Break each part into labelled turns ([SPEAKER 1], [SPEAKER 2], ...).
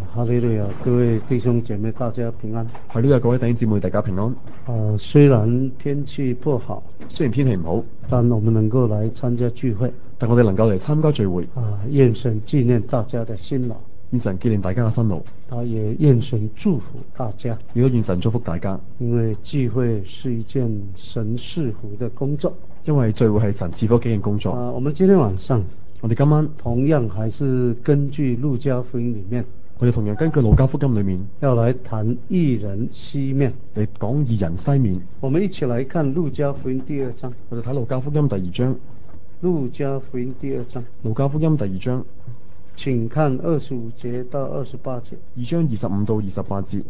[SPEAKER 1] 哈利路亞，各位弟兄姐妹，大家平安。
[SPEAKER 2] 係呢，各位弟兄姊妹，大家平安。
[SPEAKER 1] 雖然天氣不好，
[SPEAKER 2] 雖然天氣唔好，
[SPEAKER 1] 但我們能夠來參加聚會。
[SPEAKER 2] 但我哋能夠嚟參加聚會。
[SPEAKER 1] 願神紀念大家的辛勞，
[SPEAKER 2] 願神紀念大家嘅辛勞。
[SPEAKER 1] 也願神祝福大家。
[SPEAKER 2] 如果願神祝福大家，
[SPEAKER 1] 因為聚會是一件神賜福的工作。
[SPEAKER 2] 因為聚會係神賜福嘅一件工作。
[SPEAKER 1] 我們今天晚上，
[SPEAKER 2] 我哋今晚
[SPEAKER 1] 同樣還是根據路加福音裏面，
[SPEAKER 2] 我哋同樣根據路加福音裏面
[SPEAKER 1] 要來談義人西面，
[SPEAKER 2] 嚟講義人西面。
[SPEAKER 1] 我們一起來看路加福音第2章。
[SPEAKER 2] 我哋睇路加福音第2章。
[SPEAKER 1] 路加福音第2章。
[SPEAKER 2] 路加福音第2章。
[SPEAKER 1] 請看25節到28節。
[SPEAKER 2] 2章25到28節。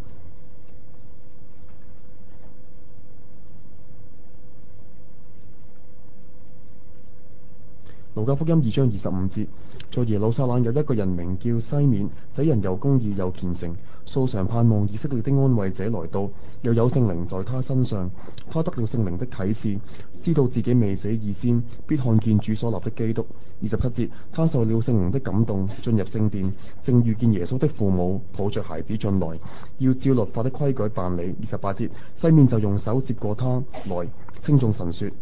[SPEAKER 2] 路加福音2章25節，在耶路撒冷有一個人名叫西面，這人又公義又虔誠，素常盼望以色列的安慰者來到，又有聖靈在他身上，他得了聖靈的啟示，知道自己未死以先必看見主所立的基督。27節，他受了聖靈的感動，進入聖殿，正遇見耶穌的父母抱着孩子進來，要照律法的規矩辦理。28節，西面就用手接過他來，稱頌神說。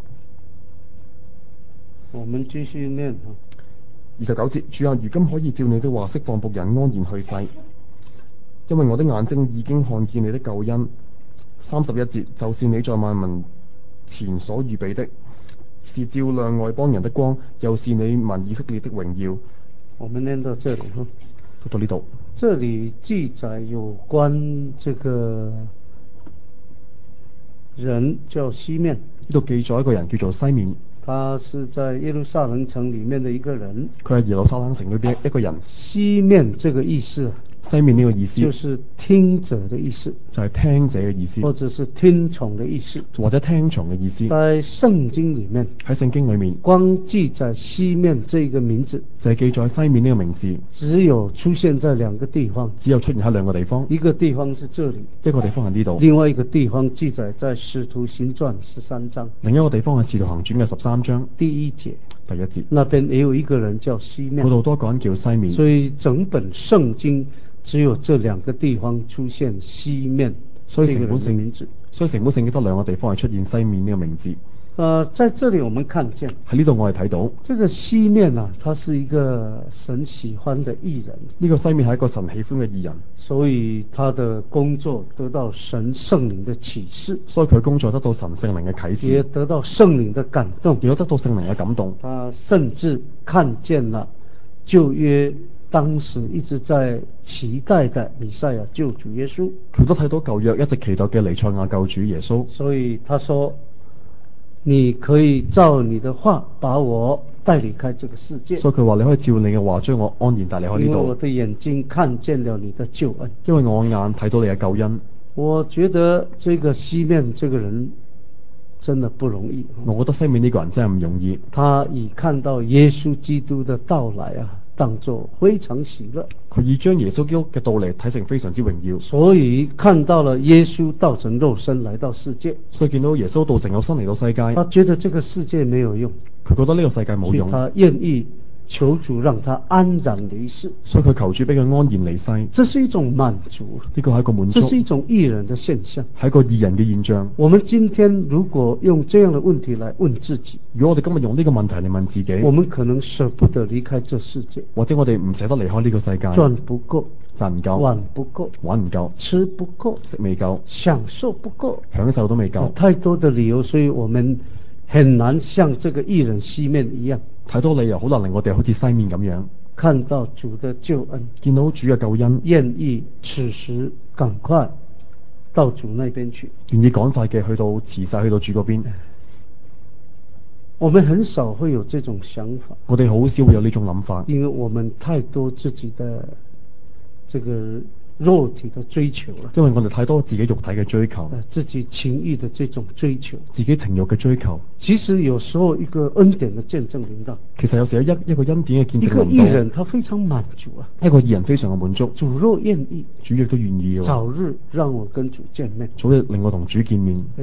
[SPEAKER 1] 我們繼續念。
[SPEAKER 2] 29節，主啊，如今可以照你的話釋放僕人安然去世，因為我的眼睛已經看見你的救恩。31節，就是你在萬民前所預備的，是照亮外邦人的光，又是你民以色列的榮耀。
[SPEAKER 1] 我們念到這裡。
[SPEAKER 2] 讀到呢度。
[SPEAKER 1] 這裡記載有關這個人叫西面。
[SPEAKER 2] 呢度記載一個人叫做西面。
[SPEAKER 1] 他是在耶路撒冷城裡面的一個人。
[SPEAKER 2] 佢係耶路撒冷城裏邊一個人。
[SPEAKER 1] 西面這個意思，
[SPEAKER 2] 西面呢個意思
[SPEAKER 1] 就是聽者的意思，
[SPEAKER 2] 就係聽者嘅意思，
[SPEAKER 1] 或者是聽從的意思，
[SPEAKER 2] 或者聽從嘅意思。
[SPEAKER 1] 在聖經裡面，
[SPEAKER 2] 喺聖經裡面，
[SPEAKER 1] 光記載西面這個名字，
[SPEAKER 2] 就係記載西面呢個名字，
[SPEAKER 1] 只有出現在兩個地方，
[SPEAKER 2] 只有出現喺兩個地方。
[SPEAKER 1] 一個地方是這裡，
[SPEAKER 2] 一個地方係呢度，
[SPEAKER 1] 另外一個地方記載在使徒行傳13章，
[SPEAKER 2] 另一個地方係使徒行傳嘅13章
[SPEAKER 1] 第1節。
[SPEAKER 2] 第1節，
[SPEAKER 1] 那邊也有一個人叫西面，
[SPEAKER 2] 嗰度多個人叫西面。
[SPEAKER 1] 所以整本聖經只有這兩個地方出現西面，
[SPEAKER 2] 所以成本聖
[SPEAKER 1] 名字，
[SPEAKER 2] 所以成本聖經得兩個地方係出現西面呢個名字。
[SPEAKER 1] 在這裡我們看見
[SPEAKER 2] 喺呢度我哋睇到，
[SPEAKER 1] 這個西面啊，他是一個神喜歡的義人。
[SPEAKER 2] 呢個西面係一個神喜歡嘅義人，
[SPEAKER 1] 所以他的工作得到神聖靈的啟示，
[SPEAKER 2] 所以佢工作得到神聖靈嘅啟示，
[SPEAKER 1] 也得到聖靈的感動，
[SPEAKER 2] 亦都得到聖靈嘅感動。
[SPEAKER 1] 他甚至看見了舊約當時一直在期待的彌賽亞救主耶穌，
[SPEAKER 2] 佢都睇到舊約一直期待嘅彌賽亞救主耶穌。
[SPEAKER 1] 所以他說，你可以照你的話把我帶離開這個世界。
[SPEAKER 2] 所以佢話，你可以照你嘅話將我安然帶離開呢度。
[SPEAKER 1] 因為我的眼睛看見了你的救恩，
[SPEAKER 2] 因為我眼睇到你嘅救恩。
[SPEAKER 1] 我覺得這個西面這個人真的不容易。
[SPEAKER 2] 我覺得西面呢個人真係唔容易。
[SPEAKER 1] 他以看到耶穌基督的到來啊，當作非常喜樂。
[SPEAKER 2] 佢以將耶穌基督嘅到嚟睇成非常之榮耀。
[SPEAKER 1] 所以看到了耶穌道成肉身來到世界，
[SPEAKER 2] 所以見到耶穌道成肉身嚟到世界，
[SPEAKER 1] 他覺得這個世界沒有用，
[SPEAKER 2] 佢覺得呢個世界冇用，
[SPEAKER 1] 他願意求主讓他安然離世，
[SPEAKER 2] 所以佢求主俾佢安然離世。
[SPEAKER 1] 這是一種滿足，
[SPEAKER 2] 呢個係一個滿足，
[SPEAKER 1] 這是一種義人的現象，
[SPEAKER 2] 係一個義人嘅現象。
[SPEAKER 1] 我們今天如果用這樣的問題來問自己，
[SPEAKER 2] 如果我哋今日用呢個問題嚟問自己，
[SPEAKER 1] 我們可能捨不得離開這世界，
[SPEAKER 2] 或者我哋唔捨得離開呢個世界，
[SPEAKER 1] 賺不夠，
[SPEAKER 2] 賺唔夠，
[SPEAKER 1] 玩不夠，
[SPEAKER 2] 玩唔夠，
[SPEAKER 1] 吃不夠，
[SPEAKER 2] 食未夠，
[SPEAKER 1] 享受不夠，
[SPEAKER 2] 享受都未夠，
[SPEAKER 1] 太多的理由，所以我們很難像這個義人西面一樣，
[SPEAKER 2] 太多理由好難令我哋好似西面咁樣
[SPEAKER 1] 看到主的救恩，
[SPEAKER 2] 見到主嘅救恩，
[SPEAKER 1] 願意此時趕快到主那邊去，
[SPEAKER 2] 願意趕快嘅去到辭世去到主嗰邊。
[SPEAKER 1] 我們很少會有這種想法，
[SPEAKER 2] 我哋好少會有呢種諗法，
[SPEAKER 1] 因為我們太多自己的這個肉體的追求了，
[SPEAKER 2] 因為我哋太多自己肉體嘅追求，
[SPEAKER 1] 自己情欲的這種追求，
[SPEAKER 2] 自己情欲嘅追求。
[SPEAKER 1] 其實有時候一個恩典的見證臨到，
[SPEAKER 2] 其實有時候一個恩典嘅見證臨到，
[SPEAKER 1] 一個義人他非常滿足啊，
[SPEAKER 2] 一個義人非常嘅滿足。
[SPEAKER 1] 主若願意，
[SPEAKER 2] 主亦都願意，
[SPEAKER 1] 早日讓我跟主見面，
[SPEAKER 2] 早日令我同主見面。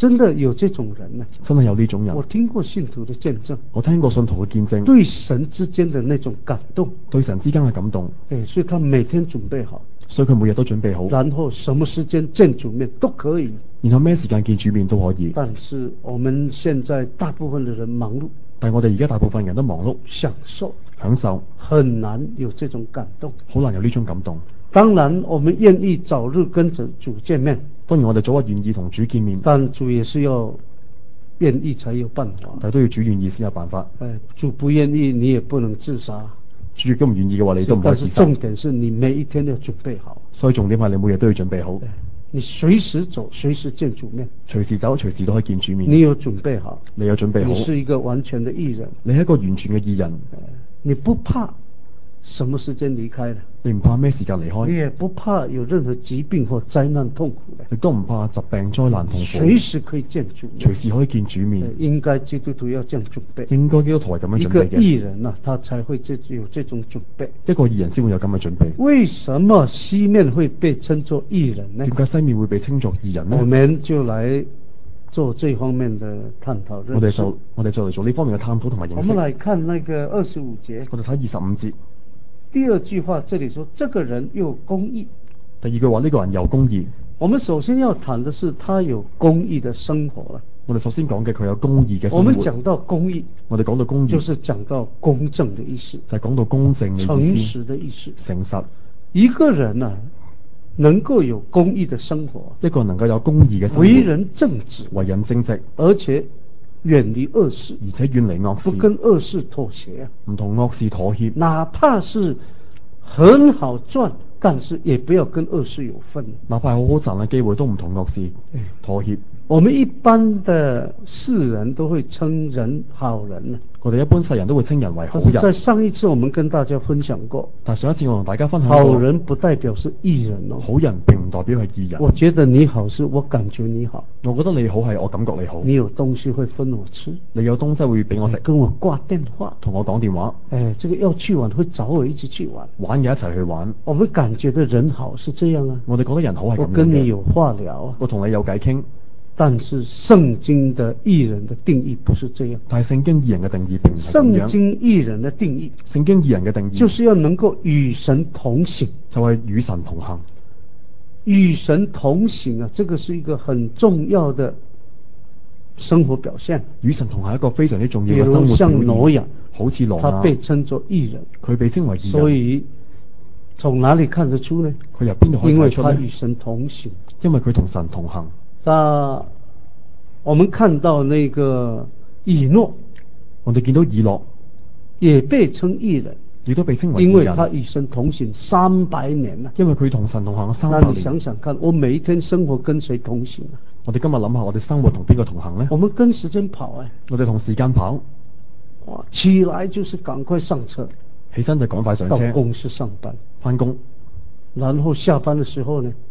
[SPEAKER 1] 真的有這種人呢？
[SPEAKER 2] 真係有呢種人。
[SPEAKER 1] 我聽過信徒的見證，
[SPEAKER 2] 我聽過信徒嘅見證，
[SPEAKER 1] 對神之間的那種感動，
[SPEAKER 2] 對神之間嘅感動。
[SPEAKER 1] 所以他每天準備好，
[SPEAKER 2] 所以佢每日都準備好，
[SPEAKER 1] 然後什麼時間見主面都可以。
[SPEAKER 2] 然後咩時間見主面都可以。
[SPEAKER 1] 但是我們現在大部分的人忙碌，
[SPEAKER 2] 但係我哋而家大部分人都忙碌，
[SPEAKER 1] 享受，很難有這種感動，
[SPEAKER 2] 好難有呢種感動。
[SPEAKER 1] 當然我們願意早日跟着主見面，
[SPEAKER 2] 當然我哋早日願意同主見面，
[SPEAKER 1] 但主也是要願意才有辦法，
[SPEAKER 2] 但係都要主願意先有辦法。
[SPEAKER 1] 主不願意你也不能自殺，
[SPEAKER 2] 主亦都唔願意嘅話，你都唔可以自殺。
[SPEAKER 1] 但是重點是你每一天都要準備好，
[SPEAKER 2] 所以重點係你每日都要準備好，
[SPEAKER 1] 你隨時走隨時見主面，
[SPEAKER 2] 隨時走隨時都可以見主面。
[SPEAKER 1] 你有準備好，
[SPEAKER 2] 你有準備好，
[SPEAKER 1] 你是一個完全的義人，
[SPEAKER 2] 你係一個完全嘅義人，
[SPEAKER 1] 你不怕什麼時間離開的，
[SPEAKER 2] 你唔怕咩時間離開，
[SPEAKER 1] 你也不怕有任何疾病或災難痛苦的，
[SPEAKER 2] 亦都唔怕疾病災難痛苦，
[SPEAKER 1] 隨時可以見主面，
[SPEAKER 2] 隨時可以見主面。
[SPEAKER 1] 應該基督徒要這樣準備，
[SPEAKER 2] 應該基督徒係咁樣準備嘅。
[SPEAKER 1] 一個義人啊，他才會有這種準備，
[SPEAKER 2] 一個義人先會有咁嘅準備。
[SPEAKER 1] 為什麼西面會被稱作義人呢？
[SPEAKER 2] 點解西面會被稱作義人呢？
[SPEAKER 1] 我們就來做這方面的探討。
[SPEAKER 2] 我哋就嚟做呢方面嘅探討同埋認識。
[SPEAKER 1] 我們來看那個25節，
[SPEAKER 2] 我哋睇25節。
[SPEAKER 1] 第二句話，這裡說這個人有公義。
[SPEAKER 2] 第二句話，呢個人有公義。我
[SPEAKER 1] 們首先要談的是他有公義的生活了。
[SPEAKER 2] 我哋首先講嘅佢有公義嘅生活。
[SPEAKER 1] 我們講到公義，
[SPEAKER 2] 我哋講到公義，
[SPEAKER 1] 就是講到公正的意思，
[SPEAKER 2] 就係講到公正嘅意思，
[SPEAKER 1] 誠實的意思，
[SPEAKER 2] 誠實。
[SPEAKER 1] 一個人啊，能夠有公義的生活，
[SPEAKER 2] 一個能夠有公義嘅生活，
[SPEAKER 1] 為人正直，而且遠離惡事，
[SPEAKER 2] 而且遠離惡事，
[SPEAKER 1] 不跟惡事妥協，
[SPEAKER 2] 唔同惡事妥協，
[SPEAKER 1] 哪怕是很好賺，但是也不要跟惡事有分。
[SPEAKER 2] 哪怕好好賺嘅機會都唔同惡事妥協。
[SPEAKER 1] 我們一般的世人都會稱人好人，
[SPEAKER 2] 我哋一般世人都會稱人為好人。
[SPEAKER 1] 在上一次我們跟大家分享過，
[SPEAKER 2] 但上一次我同大家分享過，
[SPEAKER 1] 好人不代表是義人哦。
[SPEAKER 2] 好人並唔代表係義人。
[SPEAKER 1] 我覺得你好是我感覺你好，
[SPEAKER 2] 我覺得你好係我感覺你好。
[SPEAKER 1] 你有東西會分我吃，
[SPEAKER 2] 你有東西會俾我食，
[SPEAKER 1] 跟我掛電話，
[SPEAKER 2] 同我講電話。
[SPEAKER 1] 這個要去玩會找我一起去玩，
[SPEAKER 2] 玩嘅一齊去玩。
[SPEAKER 1] 我們感覺的人好是這樣啊。
[SPEAKER 2] 我哋覺得人好係咁樣嘅。
[SPEAKER 1] 我跟你有話聊啊，
[SPEAKER 2] 我同你有偈傾。
[SPEAKER 1] 但是聖經的義人的定義不是這樣。
[SPEAKER 2] 但係聖經義人嘅定義並唔係咁樣。
[SPEAKER 1] 聖經義人的定義，
[SPEAKER 2] 聖經義人嘅定義
[SPEAKER 1] 就是要能夠與神同行，
[SPEAKER 2] 就係與神同行。
[SPEAKER 1] 與神同行啊，這個是一個很重要的生活表現。與神同行係一個非常之重要嘅生活表現。像挪亞，
[SPEAKER 2] 好似挪亞，
[SPEAKER 1] 他被稱作義人，
[SPEAKER 2] 佢被稱為義人。
[SPEAKER 1] 所以從哪裡看得出呢？
[SPEAKER 2] 佢由邊度可以睇出呢？
[SPEAKER 1] 因為他與神同行，
[SPEAKER 2] 因為佢同神同行。
[SPEAKER 1] 我們看到那個以諾，
[SPEAKER 2] 我哋見到以諾
[SPEAKER 1] 也被稱義人，
[SPEAKER 2] 亦都被稱為義人，
[SPEAKER 1] 因為他與神同行300年啦。
[SPEAKER 2] 因為佢同神同行300年。
[SPEAKER 1] 那你想想看，我每一天生活跟誰同行啊？
[SPEAKER 2] 我哋今日諗下，我哋生活同邊個同行呢？
[SPEAKER 1] 我們跟時間跑啊！
[SPEAKER 2] 我哋同時間跑。
[SPEAKER 1] 哇，起來就是趕快上車，
[SPEAKER 2] 起身就趕快上車，
[SPEAKER 1] 到公司上班，
[SPEAKER 2] 返工，
[SPEAKER 1] 然後下班的時候呢，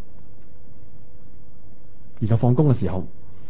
[SPEAKER 2] 然後放工嘅時候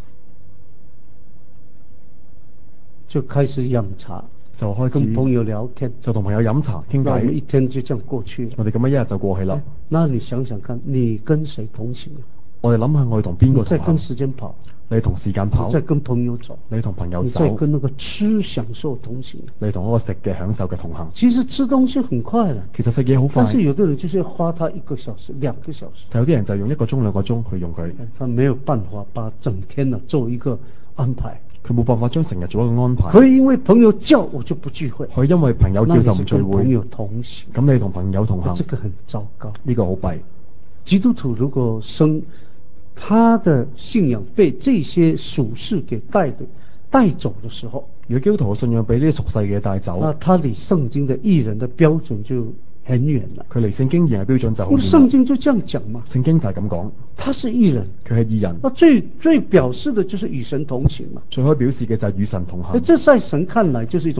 [SPEAKER 1] 就開始飲茶，
[SPEAKER 2] 就開始
[SPEAKER 1] 跟朋友聊天，
[SPEAKER 2] 就同朋友飲茶傾偈。
[SPEAKER 1] 我們一天就這樣過去，
[SPEAKER 2] 我哋咁樣一日就過去啦。
[SPEAKER 1] 那你想想看，你跟誰同行？
[SPEAKER 2] 我哋諗下，我哋同邊個同行？
[SPEAKER 1] 你在跟時間跑，
[SPEAKER 2] 你同時間跑；
[SPEAKER 1] 你在跟朋友走，
[SPEAKER 2] 你同朋友走；
[SPEAKER 1] 你在跟那個吃享受同行，
[SPEAKER 2] 你同嗰個食嘅享受嘅同行。
[SPEAKER 1] 其實吃東西很快啦，
[SPEAKER 2] 其實食嘢好快，
[SPEAKER 1] 但是有的人就是要花他1個小時、2個小時。
[SPEAKER 2] 但有啲人就用1個鐘、2個鐘去用佢，
[SPEAKER 1] 他沒有辦法把整天呢做一個安排。
[SPEAKER 2] 佢冇辦法將成日做一個安排。
[SPEAKER 1] 可以因為朋友叫我就不聚會，
[SPEAKER 2] 可以因為朋友叫就唔聚會。
[SPEAKER 1] 朋友同行，
[SPEAKER 2] 咁你同朋友同行，
[SPEAKER 1] 這個很糟糕。
[SPEAKER 2] 呢個好弊。
[SPEAKER 1] 基督徒如果他的信仰被這些屬世給帶走的時候，
[SPEAKER 2] 如果基督徒嘅信仰被呢啲屬世嘅帶走，
[SPEAKER 1] 那他離聖經的義人的標準就很遠了。
[SPEAKER 2] 佢離聖經義人嘅標準就好遠。
[SPEAKER 1] 聖經就這樣講嘛，
[SPEAKER 2] 聖經就係咁講，
[SPEAKER 1] 他是義人，
[SPEAKER 2] 佢係義人。
[SPEAKER 1] 那最表示的就是與神同行嘛，
[SPEAKER 2] 最可以表示嘅就係與神同行。
[SPEAKER 1] 這在神看來就是一種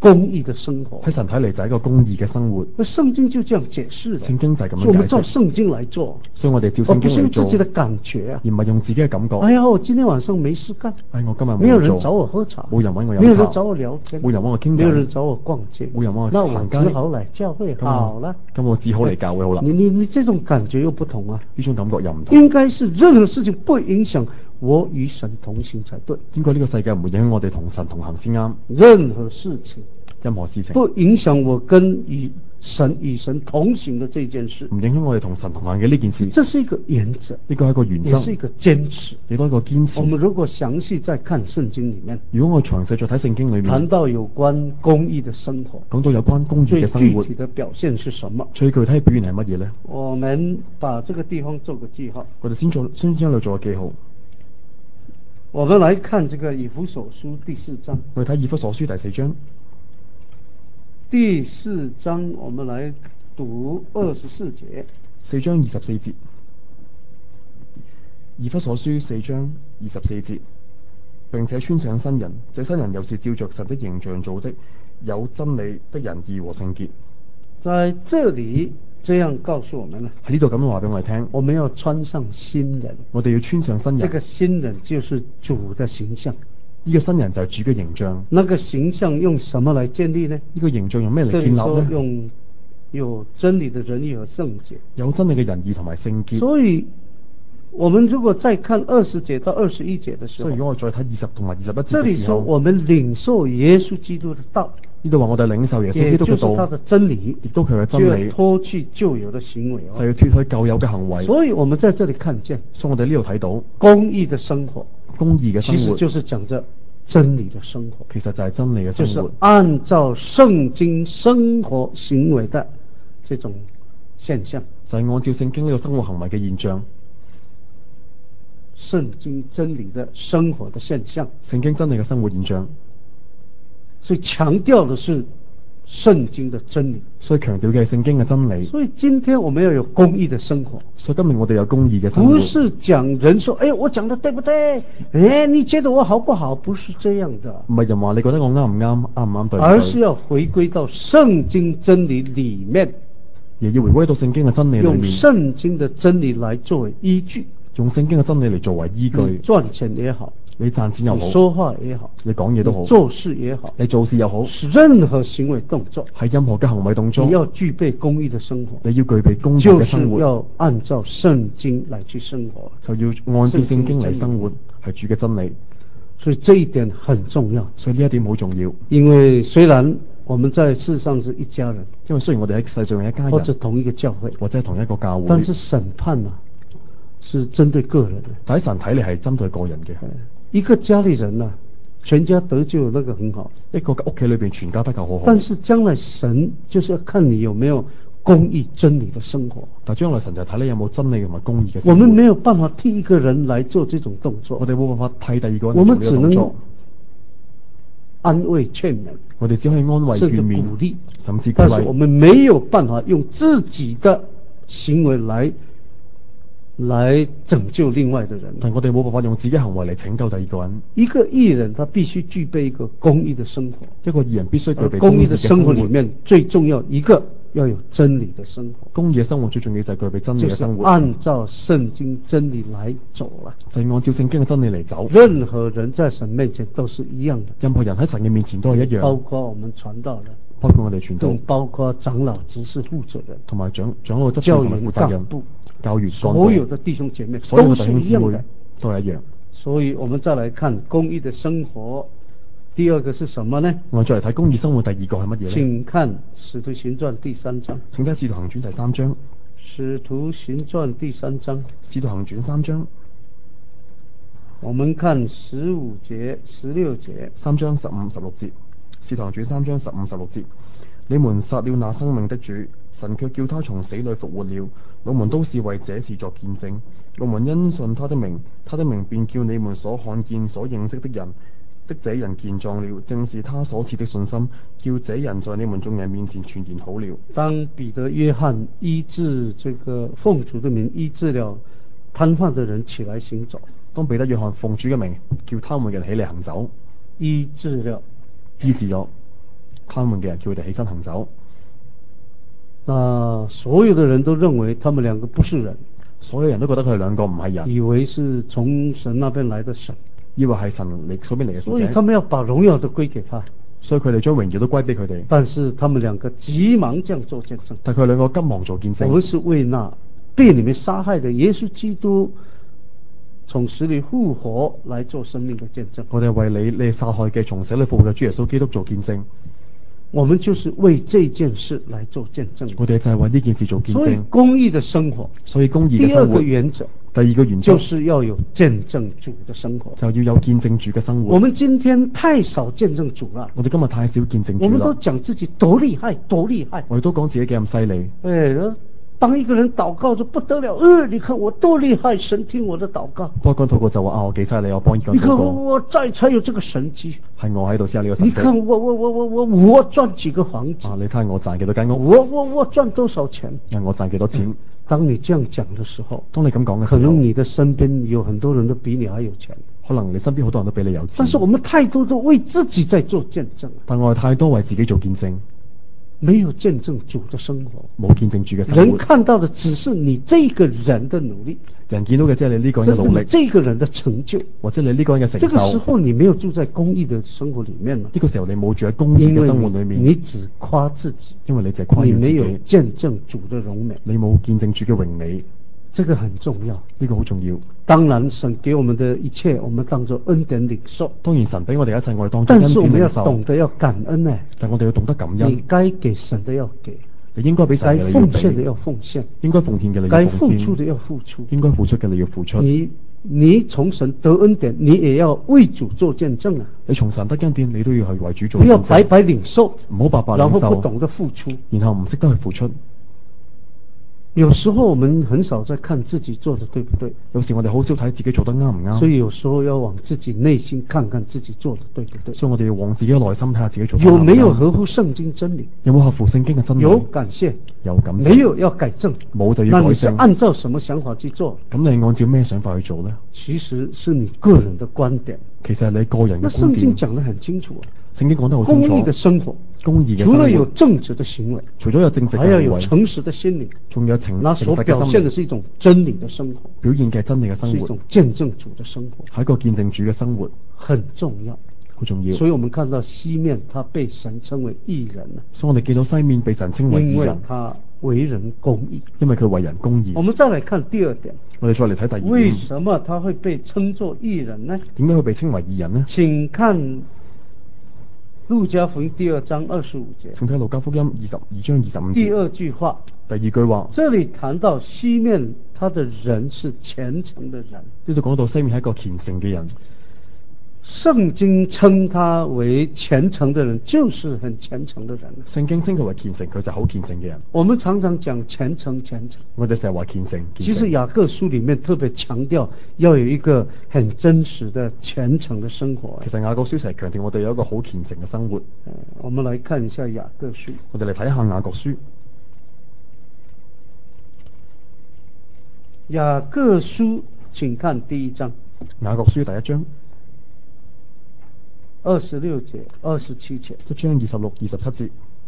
[SPEAKER 1] 公義的生活。
[SPEAKER 2] 喺神睇嚟就係一個公義嘅生活。
[SPEAKER 1] 那聖經就這樣解釋的，
[SPEAKER 2] 聖經就係咁
[SPEAKER 1] 所以我們照
[SPEAKER 2] 樣解釋。
[SPEAKER 1] 聖經來做，
[SPEAKER 2] 所以我哋照
[SPEAKER 1] 而不是
[SPEAKER 2] 聖經嚟做，
[SPEAKER 1] 用自己的感覺啊。
[SPEAKER 2] 而唔係用自己嘅感覺。
[SPEAKER 1] 哎呀，我今天晚上沒事幹，
[SPEAKER 2] 我今日
[SPEAKER 1] 沒有人找
[SPEAKER 2] 冇做，
[SPEAKER 1] 我喝茶，
[SPEAKER 2] 冇人揾我
[SPEAKER 1] 沒有人
[SPEAKER 2] 飲茶，
[SPEAKER 1] 找我聊天，
[SPEAKER 2] 冇人揾我傾偈，
[SPEAKER 1] 沒有人找我逛街，
[SPEAKER 2] 冇人揾我
[SPEAKER 1] 那我
[SPEAKER 2] 行街。
[SPEAKER 1] 只好來教會好了。
[SPEAKER 2] 咁我只好嚟教會好啦。
[SPEAKER 1] 你這種感覺又不同啊，
[SPEAKER 2] 呢種感覺又唔同。
[SPEAKER 1] 應該是任何事情不影響我與神同行才對。
[SPEAKER 2] 應該呢個世界唔會影響我哋同神同行先啱。
[SPEAKER 1] 任何事情
[SPEAKER 2] 任何事情
[SPEAKER 1] 不影響我跟與神同行的這件事，
[SPEAKER 2] 唔影響我哋同神同行嘅呢件事。
[SPEAKER 1] 這是一個原則，
[SPEAKER 2] 呢個係一個原則，
[SPEAKER 1] 也是一個堅持，
[SPEAKER 2] 亦都係一個堅持。
[SPEAKER 1] 我們如果詳細再看聖經裏面，
[SPEAKER 2] 如果我詳細再睇聖經裏面，
[SPEAKER 1] 談到有關公義的生活，
[SPEAKER 2] 講到有關公義
[SPEAKER 1] 最
[SPEAKER 2] 嘅生活，
[SPEAKER 1] 具體的表現是什麼？
[SPEAKER 2] 最具體嘅表現係乜嘢呢？
[SPEAKER 1] 我們把這個地方做個記號。
[SPEAKER 2] 我哋先將佢做個記號。
[SPEAKER 1] 我們來看這個以弗所書第4章。
[SPEAKER 2] 我哋睇以弗所書第4章。
[SPEAKER 1] 第4章，我們來讀24節。
[SPEAKER 2] 4章24節。以弗所書4章24節，並且穿上新人，這新人又是照着神的形象造的，有真理的仁義和聖潔。
[SPEAKER 1] 在這裏這樣告訴我們呢，
[SPEAKER 2] 喺呢度咁樣話俾我哋聽，
[SPEAKER 1] 我們要穿上新人。
[SPEAKER 2] 我哋要穿上新人。
[SPEAKER 1] 這個新人就是主的形象。
[SPEAKER 2] 呢個新人就係主嘅形象。
[SPEAKER 1] 那個形象用什麼來建立呢？
[SPEAKER 2] 呢個形象用咩嚟建立呢？
[SPEAKER 1] 用有真理的仁義和聖潔。有
[SPEAKER 2] 真理嘅仁義同埋聖潔。
[SPEAKER 1] 所以我們如果再看20節到21節的時候，
[SPEAKER 2] 所以如果我再睇20同埋21節嘅時候，
[SPEAKER 1] 這裏說我們領受耶穌基督的道。
[SPEAKER 2] 呢度話我哋領受耶穌基督嘅道，
[SPEAKER 1] 也就是他的真理，
[SPEAKER 2] 亦都佢嘅真理，
[SPEAKER 1] 就要脫去舊有的行為，
[SPEAKER 2] 就要脫去舊有嘅行為。
[SPEAKER 1] 所以我們在這裏看見，
[SPEAKER 2] 所以我哋呢度睇到
[SPEAKER 1] 公義的生活，
[SPEAKER 2] 公義嘅生活，
[SPEAKER 1] 其實就是講着真理的生活，
[SPEAKER 2] 其實就係真理嘅生活，
[SPEAKER 1] 就是按照聖經生活行為的這種現象，
[SPEAKER 2] 就係按照聖經呢個生活行為嘅現象，
[SPEAKER 1] 聖經真理的生活的現象，
[SPEAKER 2] 聖經真理嘅生活現象。
[SPEAKER 1] 所以強調的是聖經的真理，
[SPEAKER 2] 所以強調嘅係聖經嘅真理。
[SPEAKER 1] 所以今天我們要有公義的生活。
[SPEAKER 2] 所以今日我哋有公義嘅生活，
[SPEAKER 1] 不是講人說，哎，我講的對不對？哎，你覺得我好不好？不是這樣的。
[SPEAKER 2] 唔係人話你覺得我啱唔啱，啱唔啱對唔對？
[SPEAKER 1] 而是要回歸到聖經真理裏面，
[SPEAKER 2] 也要回歸到聖經嘅真理裏面，
[SPEAKER 1] 用聖經的真理來作為依據，
[SPEAKER 2] 用聖經嘅真理嚟作為依據。
[SPEAKER 1] 賺錢也好，
[SPEAKER 2] 你賺錢又好，
[SPEAKER 1] 你說話也好，
[SPEAKER 2] 你講嘢都好，
[SPEAKER 1] 做事也好，
[SPEAKER 2] 你做事又好，
[SPEAKER 1] 任何行為動作，
[SPEAKER 2] 係任何嘅行為動作，
[SPEAKER 1] 你要具備公義的生活，
[SPEAKER 2] 你要具備公義嘅生活，
[SPEAKER 1] 就是要按照聖經來去生活，
[SPEAKER 2] 就要按照聖經嚟生活，係主嘅真理。
[SPEAKER 1] 所以這一點很重要，
[SPEAKER 2] 所以呢一點好重要。
[SPEAKER 1] 因為雖然我們在世上是一家人，
[SPEAKER 2] 因為雖然我哋喺世上係一家人，
[SPEAKER 1] 或者同一個教會，
[SPEAKER 2] 或者係同一個教會，
[SPEAKER 1] 但是審判啊，是針對個人的。
[SPEAKER 2] 但喺神睇嚟係針對個人嘅。
[SPEAKER 1] 一個家裏人啊，全家得救那個很好，
[SPEAKER 2] 一個屋企裏邊全家得救好好。
[SPEAKER 1] 但是將來神就是要看你有沒有公義真理的生活。
[SPEAKER 2] 但將來神就睇你有冇真理同埋公義嘅生活。
[SPEAKER 1] 我們沒有辦法替一個人來做這種動作，
[SPEAKER 2] 我哋冇辦法替第二個人做呢個動作。
[SPEAKER 1] 我們只能安慰勸勉，
[SPEAKER 2] 我哋只可以安慰勸勉，
[SPEAKER 1] 甚至鼓勵，
[SPEAKER 2] 甚至鼓勵。
[SPEAKER 1] 但是我們沒有辦法用自己的行為來拯救另外的人。
[SPEAKER 2] 但我哋冇辦法用自己行為嚟拯救第二個人。
[SPEAKER 1] 一個義人他必須具備一個公義的生活，
[SPEAKER 2] 一個義人必須具備
[SPEAKER 1] 公義的生活裏面最重要一個要有真理的生活。
[SPEAKER 2] 公義嘅生活最重要就係具備真理嘅生活，
[SPEAKER 1] 就是按照聖經真理來走了，
[SPEAKER 2] 就係按照聖經嘅真理嚟走。
[SPEAKER 1] 任何人在神面前都是一樣的，
[SPEAKER 2] 任何人喺神嘅面前都係一樣，
[SPEAKER 1] 包括我們傳道人，
[SPEAKER 2] 包括我哋傳道，
[SPEAKER 1] 包括長老執事負責人，
[SPEAKER 2] 同埋長老執事同埋負責人，教員
[SPEAKER 1] 所有的弟兄姐妹都是一樣的，
[SPEAKER 2] 都係一樣。
[SPEAKER 1] 所以我們再來看公義的生活，第二個是什麼呢？
[SPEAKER 2] 我再嚟睇公義生活，第二個係乜嘢呢？
[SPEAKER 1] 請看使徒行傳第3章。
[SPEAKER 2] 請睇使徒行傳第3章。
[SPEAKER 1] 使徒行傳第3章。
[SPEAKER 2] 使徒行傳3章。
[SPEAKER 1] 我們看15節、16節。
[SPEAKER 2] 3章15、16節。使徒行傳3章15、16節。你們殺了那生命的主，神卻叫他從死裏復活了。我們都是為這事作見證。我們因信他的名，他的名便叫你們所看見、所認識的這人健壯了，正是他所賜的信心，叫這人在你們眾人面前全然好了。
[SPEAKER 1] 當彼得、約翰醫治這個奉主的名醫治了癱瘓的人起來行走，
[SPEAKER 2] 當彼得、約翰奉主嘅名叫他們人起嚟行走，
[SPEAKER 1] 醫治了，
[SPEAKER 2] 看門嘅人叫佢哋起身行走。
[SPEAKER 1] 所有的人都認為他們兩個不是人，
[SPEAKER 2] 所有人都覺得佢哋兩個唔係人，
[SPEAKER 1] 以為是從神那邊來的神，
[SPEAKER 2] 以為係神所邊嚟嘅使者，
[SPEAKER 1] 所以他們要把榮耀都歸給他。
[SPEAKER 2] 所以佢哋將榮耀都歸俾佢哋。
[SPEAKER 1] 但是他們兩個急忙這樣做見證，
[SPEAKER 2] 但佢哋兩個急忙做見證。
[SPEAKER 1] 我們是為那被你們殺害的耶穌基督從死裏復活來做生命的見證。
[SPEAKER 2] 我哋為你殺害嘅從死裏復活嘅主耶穌基督做見證。
[SPEAKER 1] 我們就是為這件事來做見證。
[SPEAKER 2] 我哋就係為呢件事做見證。
[SPEAKER 1] 所以公義的生活，
[SPEAKER 2] 所以公義嘅生活。
[SPEAKER 1] 第二個原則，
[SPEAKER 2] 第二個原則
[SPEAKER 1] 就是要有見證主的生活，
[SPEAKER 2] 就要有見證主嘅生活。
[SPEAKER 1] 我們今天太少見證主了，
[SPEAKER 2] 我哋今日太少見證主啦。
[SPEAKER 1] 我們都講自己多厲害，多厲害。
[SPEAKER 2] 我哋都講自己幾咁犀利。
[SPEAKER 1] 幫一個人禱告就不得了，你看我多厲害，神聽我的禱告。
[SPEAKER 2] 不過講禱告就話我幾犀利，我幫呢個禱告。
[SPEAKER 1] 你看我在才有這個神蹟，
[SPEAKER 2] 係我喺度先有呢個神蹟。
[SPEAKER 1] 你看我賺幾個房子，
[SPEAKER 2] 你睇下我賺幾多間屋，
[SPEAKER 1] 我賺多少錢，
[SPEAKER 2] 我賺幾多錢。
[SPEAKER 1] 當你這樣講的時候，
[SPEAKER 2] 當你咁講嘅時候，
[SPEAKER 1] 可能你的身邊有很多人都比你還有錢，
[SPEAKER 2] 可能你身邊好多人都比你有錢。
[SPEAKER 1] 但是我們太多都為自己在做見證，
[SPEAKER 2] 但我哋太多為自己做見證，
[SPEAKER 1] 沒有見證主的生活，
[SPEAKER 2] 冇見證主嘅生活。
[SPEAKER 1] 人看到的只是你這個人的努力，
[SPEAKER 2] 人見到嘅即係你呢個人嘅努力，
[SPEAKER 1] 這個人的成就，
[SPEAKER 2] 或者你呢個人嘅成就。
[SPEAKER 1] 這個時候你沒有住在公義的生活裏面了，
[SPEAKER 2] 呢個時候你冇住喺公義嘅生活裏面，
[SPEAKER 1] 你只誇自己，
[SPEAKER 2] 因為你只誇耀自己，
[SPEAKER 1] 你沒有見證主的榮美，
[SPEAKER 2] 你冇見證主嘅榮美。
[SPEAKER 1] 這個很重要，
[SPEAKER 2] 呢個好重要。
[SPEAKER 1] 當然神給我們的一切我們當作恩典領受，
[SPEAKER 2] 當然神俾我哋一切我哋當作恩典領受，
[SPEAKER 1] 但是我們要懂得要感恩呢。
[SPEAKER 2] 但我哋要懂得感恩，
[SPEAKER 1] 你該給神的要給，
[SPEAKER 2] 你應該俾神嘅，
[SPEAKER 1] 該奉獻的要奉獻，
[SPEAKER 2] 應該奉獻嘅你要奉獻，
[SPEAKER 1] 該付出的要付出，
[SPEAKER 2] 應該付出嘅你要付出。
[SPEAKER 1] 你從神得恩典，你也要為主做見證啊！
[SPEAKER 2] 你從神得恩典，你都要去為主做見證，
[SPEAKER 1] 不要白白領受，
[SPEAKER 2] 唔好白白領受，
[SPEAKER 1] 然後不懂得付出，
[SPEAKER 2] 然後唔識得去付出。
[SPEAKER 1] 有時候我們很少在看自己做的對不對，
[SPEAKER 2] 有時我哋好少睇自己做得啱唔啱，
[SPEAKER 1] 所以有時候要往自己內心看看自己做的對不對。
[SPEAKER 2] 所以我哋要往自己嘅內心睇下自己做得啱唔啱，
[SPEAKER 1] 有沒有合乎聖經真理？
[SPEAKER 2] 有冇合乎聖經嘅真理？
[SPEAKER 1] 有感謝，
[SPEAKER 2] 有感謝，
[SPEAKER 1] 沒有要改正，
[SPEAKER 2] 冇就要改正。
[SPEAKER 1] 那你是按照什麼想法去做？
[SPEAKER 2] 咁你按照咩想法去做呢？
[SPEAKER 1] 其實是你個人的觀點，
[SPEAKER 2] 其實係你個人嘅觀點。
[SPEAKER 1] 那聖經講得很清楚啊，
[SPEAKER 2] 聖經講得好清楚。
[SPEAKER 1] 公義的生活，
[SPEAKER 2] 公義嘅生活，
[SPEAKER 1] 除了有正直的行為，
[SPEAKER 2] 除咗有正直嘅行為，
[SPEAKER 1] 還要有誠實的心靈，
[SPEAKER 2] 仲有誠
[SPEAKER 1] 那所表現的是一種真理的生活，
[SPEAKER 2] 表現嘅真理嘅生活，
[SPEAKER 1] 是一種見證主的生活，
[SPEAKER 2] 係一個見證主嘅生活，
[SPEAKER 1] 很重要，
[SPEAKER 2] 好重要。
[SPEAKER 1] 所以我們看到西面，他被神稱為義人啊，
[SPEAKER 2] 所以我哋見到西面被神稱為義人，
[SPEAKER 1] 因為他為人公義，
[SPEAKER 2] 因為佢為人公義。
[SPEAKER 1] 我們再來看第二點，
[SPEAKER 2] 我哋再嚟睇第二點，
[SPEAKER 1] 為什麼他會被稱作義人呢？
[SPEAKER 2] 點解佢被稱為義人呢？
[SPEAKER 1] 請看路加福音第2章25節，
[SPEAKER 2] 請睇路加福音22章25節，
[SPEAKER 1] 第二句話，
[SPEAKER 2] 第二句話，
[SPEAKER 1] 這裡談到西面他的人是虔誠的人，
[SPEAKER 2] 呢度講到西面係一個虔誠嘅人。
[SPEAKER 1] 聖經稱他為虔誠的人，就是很虔誠的人。
[SPEAKER 2] 聖經稱佢為虔誠，佢就好虔誠嘅人。
[SPEAKER 1] 我們常常講虔誠，
[SPEAKER 2] 我哋成日話虔誠。
[SPEAKER 1] 其實雅各書裡面特別強調要有一個很真實的虔誠的生活。
[SPEAKER 2] 其實雅各書成日強調我哋有一個好虔誠嘅生活。
[SPEAKER 1] 我們來看一下雅各書。
[SPEAKER 2] 我哋嚟睇下雅各書。
[SPEAKER 1] 雅各書，請看第1章。
[SPEAKER 2] 雅各書第1章。
[SPEAKER 1] 26節、27節。
[SPEAKER 2] 1章26、27節。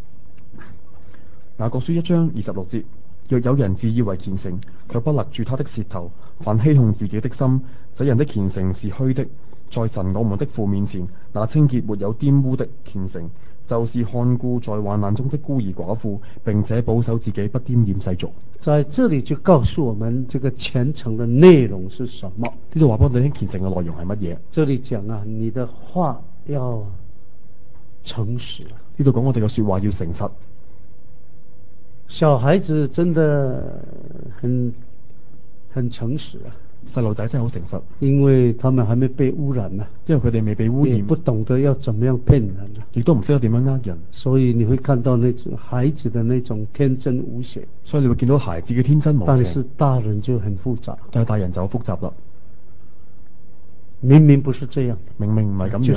[SPEAKER 2] 雅各書1章26節，若有人自以為虔誠，卻不勒住他的舌頭，反欺哄自己的心，這人的虔誠是虛的。在神我們的父面前，那清潔沒有玷污的虔誠，就是看顧在患難中的孤兒寡婦，並且保守自己不沾染世俗。
[SPEAKER 1] 在這裡就告訴我們，這個虔誠的內容是什麼？
[SPEAKER 2] 呢度話俾我哋聽虔誠嘅內容係乜嘢？
[SPEAKER 1] 這裡講啊，你的話要誠實。
[SPEAKER 2] 呢度講我哋嘅說話要誠實。
[SPEAKER 1] 小孩子真的很誠實啊。
[SPEAKER 2] 細路仔真係好誠實，
[SPEAKER 1] 因為他們還沒被污染啊，
[SPEAKER 2] 因為佢哋未被污染，
[SPEAKER 1] 也不懂得要怎麼樣騙人啊，
[SPEAKER 2] 亦都唔識得點樣呃人，
[SPEAKER 1] 所以你會看到那種孩子的那種天真無邪，
[SPEAKER 2] 所以你會見到孩子嘅天真無邪。
[SPEAKER 1] 但是大人就很複雜，
[SPEAKER 2] 但係大人就好複雜啦。
[SPEAKER 1] 明明不是這樣，
[SPEAKER 2] 明明唔係咁樣，
[SPEAKER 1] 就是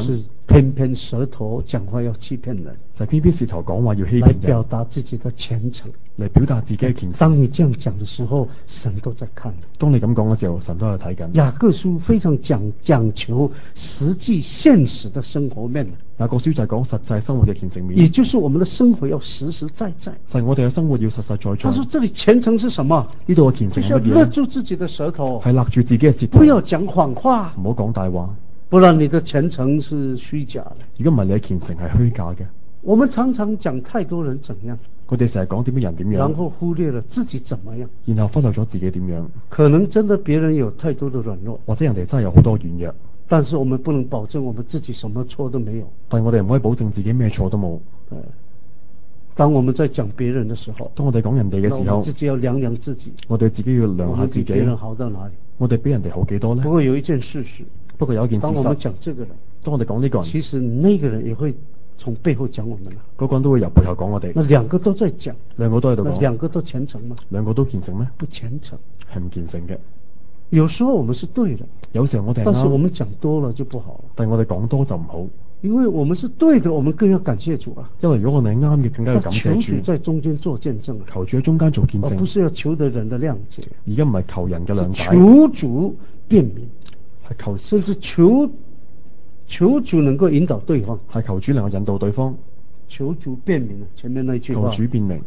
[SPEAKER 1] 偏偏舌頭講話要欺騙人，
[SPEAKER 2] 就係偏偏舌頭講話要欺
[SPEAKER 1] 來
[SPEAKER 2] 騙人，
[SPEAKER 1] 表達自己的虔誠。
[SPEAKER 2] 嚟表達自己嘅虔誠。
[SPEAKER 1] 當你這樣講的時候，神都在看。
[SPEAKER 2] 當你咁講嘅時候，神都係睇緊。
[SPEAKER 1] 雅各書非常講求實際現實的生活面。
[SPEAKER 2] 雅各書就係講實際生活嘅虔誠面，
[SPEAKER 1] 也就是我們的生活要實實在在。
[SPEAKER 2] 就係我哋嘅生活要實實在在。
[SPEAKER 1] 他說這裡虔誠是什麼？
[SPEAKER 2] 呢度嘅虔誠
[SPEAKER 1] 就是要
[SPEAKER 2] 係乜嘢？
[SPEAKER 1] 勒住自己的舌頭，
[SPEAKER 2] 係勒住自己嘅舌頭，
[SPEAKER 1] 不要講謊話，
[SPEAKER 2] 唔好講大話，
[SPEAKER 1] 不然你的虔誠是虛假的。
[SPEAKER 2] 如果唔係你嘅虔誠係虛假嘅。
[SPEAKER 1] 我們常常講太多人怎樣，
[SPEAKER 2] 佢哋成日講點樣人點樣，
[SPEAKER 1] 然後忽略了自己怎麼樣，
[SPEAKER 2] 然後忽略咗自己點樣。
[SPEAKER 1] 可能真的別人有太多的軟弱，
[SPEAKER 2] 或者人哋真係有好多軟弱，
[SPEAKER 1] 但是我們不能保證我們自己什麼錯都沒有。
[SPEAKER 2] 但係我哋唔可以保證自己咩錯都冇。
[SPEAKER 1] 當我們在講別人的時候，
[SPEAKER 2] 當我哋講人哋嘅時候，
[SPEAKER 1] 自己要量量自己，
[SPEAKER 2] 我哋自己要量下自己。
[SPEAKER 1] 別人好到哪裡？
[SPEAKER 2] 我哋比人哋好幾多呢？
[SPEAKER 1] 不過有一件事實，
[SPEAKER 2] 不過有一件事實，
[SPEAKER 1] 當我們講這個人，
[SPEAKER 2] 當我哋講呢個人，
[SPEAKER 1] 其實那個人也會從背後講我們啦。
[SPEAKER 2] 嗰個人都會由背後講我哋。
[SPEAKER 1] 那兩個都在講，
[SPEAKER 2] 兩個都喺度講，
[SPEAKER 1] 兩個都虔誠嗎？
[SPEAKER 2] 兩個都虔誠咩？
[SPEAKER 1] 不虔誠，
[SPEAKER 2] 係唔虔誠嘅。
[SPEAKER 1] 有時候我們是對的，
[SPEAKER 2] 有時候我哋係啱，
[SPEAKER 1] 但是我們講多了就不好了。
[SPEAKER 2] 但係我哋講多就唔好，
[SPEAKER 1] 因為我們是對的，我們更要感謝主啊。
[SPEAKER 2] 因為如果我哋係啱嘅，更加要感謝
[SPEAKER 1] 求
[SPEAKER 2] 主。
[SPEAKER 1] 主在中間做見證啊，
[SPEAKER 2] 求主喺中間做見證，
[SPEAKER 1] 而不是要求得人的諒解。
[SPEAKER 2] 而家唔係求人嘅諒解，
[SPEAKER 1] 求主辨明，
[SPEAKER 2] 係求
[SPEAKER 1] 甚至求主能夠引導對方，
[SPEAKER 2] 係求主能夠引導對方，
[SPEAKER 1] 求主辨明啊。前面那句話，
[SPEAKER 2] 求主辨明，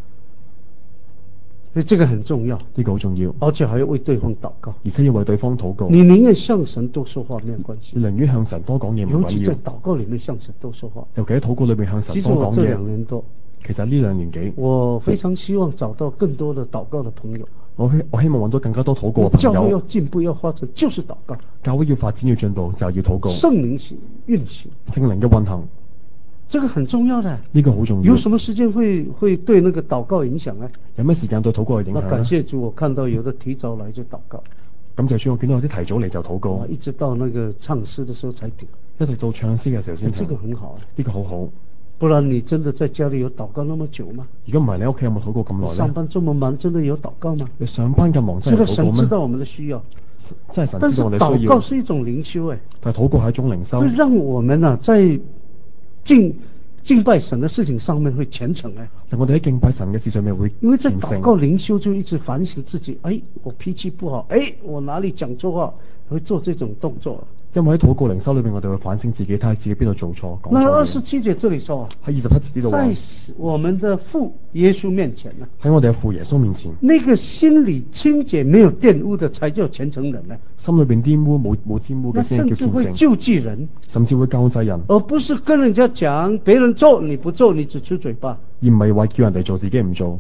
[SPEAKER 1] 所以這個很重要，
[SPEAKER 2] 呢個好重要，
[SPEAKER 1] 而且還要為對方禱告，
[SPEAKER 2] 而且要為對方禱告。
[SPEAKER 1] 你寧願向神多說話沒有關係，
[SPEAKER 2] 你寧願向神多講嘢唔
[SPEAKER 1] 尤其
[SPEAKER 2] 緊要，
[SPEAKER 1] 在禱告裏面向神多說話。
[SPEAKER 2] 尤其喺禱告裏面向神
[SPEAKER 1] 其實我這
[SPEAKER 2] 多講嘢。
[SPEAKER 1] 2年多，
[SPEAKER 2] 其實呢2年幾，
[SPEAKER 1] 我非常希望找到更多的禱告的朋友。
[SPEAKER 2] 我希望揾到更加多禱告嘅朋
[SPEAKER 1] 教會要
[SPEAKER 2] 友。
[SPEAKER 1] 進步要發展，就是禱告。
[SPEAKER 2] 教會要發展要進步，就係要禱告。
[SPEAKER 1] 聖靈運行，
[SPEAKER 2] 聖靈嘅運行，
[SPEAKER 1] 這個很重要的。
[SPEAKER 2] 呢個好重要。
[SPEAKER 1] 有什麼時間會對那個禱告影響呢？
[SPEAKER 2] 有咩時間對禱告嘅影響
[SPEAKER 1] 那
[SPEAKER 2] 呢？
[SPEAKER 1] 感謝主，我看到有的提早來就禱告，
[SPEAKER 2] 咁就算我見到有啲提早嚟就禱告，
[SPEAKER 1] 一直到那個唱詩的時候才停，
[SPEAKER 2] 一直到唱詩嘅時候先停。
[SPEAKER 1] 這個很好，
[SPEAKER 2] 呢個好好。
[SPEAKER 1] 不然你真的在家裏有禱告那麼久嗎？
[SPEAKER 2] 如果唔係，你屋企有冇禱告咁耐呢？
[SPEAKER 1] 上班這麼忙，真的有禱告嗎？
[SPEAKER 2] 你上班咁忙，真係
[SPEAKER 1] 這個
[SPEAKER 2] 禱告咩？
[SPEAKER 1] 神知道我們的需要，
[SPEAKER 2] 真係神
[SPEAKER 1] 但是
[SPEAKER 2] 知道我哋需
[SPEAKER 1] 禱告
[SPEAKER 2] 要。
[SPEAKER 1] 是一種靈修誒，
[SPEAKER 2] 但係禱告係一種靈修，
[SPEAKER 1] 會讓我們啊在敬拜神的事情上面會虔誠誒。
[SPEAKER 2] 但我哋喺敬拜神嘅事上面會
[SPEAKER 1] 因為在
[SPEAKER 2] 虔誠。
[SPEAKER 1] 禱告靈修就一直反省自己，哎，我脾氣不好，哎，我哪裡講錯話，會做這種動作。
[SPEAKER 2] 因為喺禱告靈修裏邊，我哋會反省自己，睇下自己邊度做錯，講
[SPEAKER 1] 那
[SPEAKER 2] 錯嘢。
[SPEAKER 1] 27節這裡說，
[SPEAKER 2] 喺27節呢度話，
[SPEAKER 1] 在我們的父耶穌面前呢，
[SPEAKER 2] 喺我哋嘅父耶穌面前，
[SPEAKER 1] 那個心裡清潔沒有玷污的才叫虔誠人呢。
[SPEAKER 2] 心裏邊玷污冇玷污嘅
[SPEAKER 1] 那
[SPEAKER 2] 先
[SPEAKER 1] 甚至會
[SPEAKER 2] 叫虔誠，
[SPEAKER 1] 救濟人，
[SPEAKER 2] 甚至會救濟人，
[SPEAKER 1] 而不是跟人家講別人做你不做，你只出嘴巴。
[SPEAKER 2] 而唔係為叫人哋做自己唔做，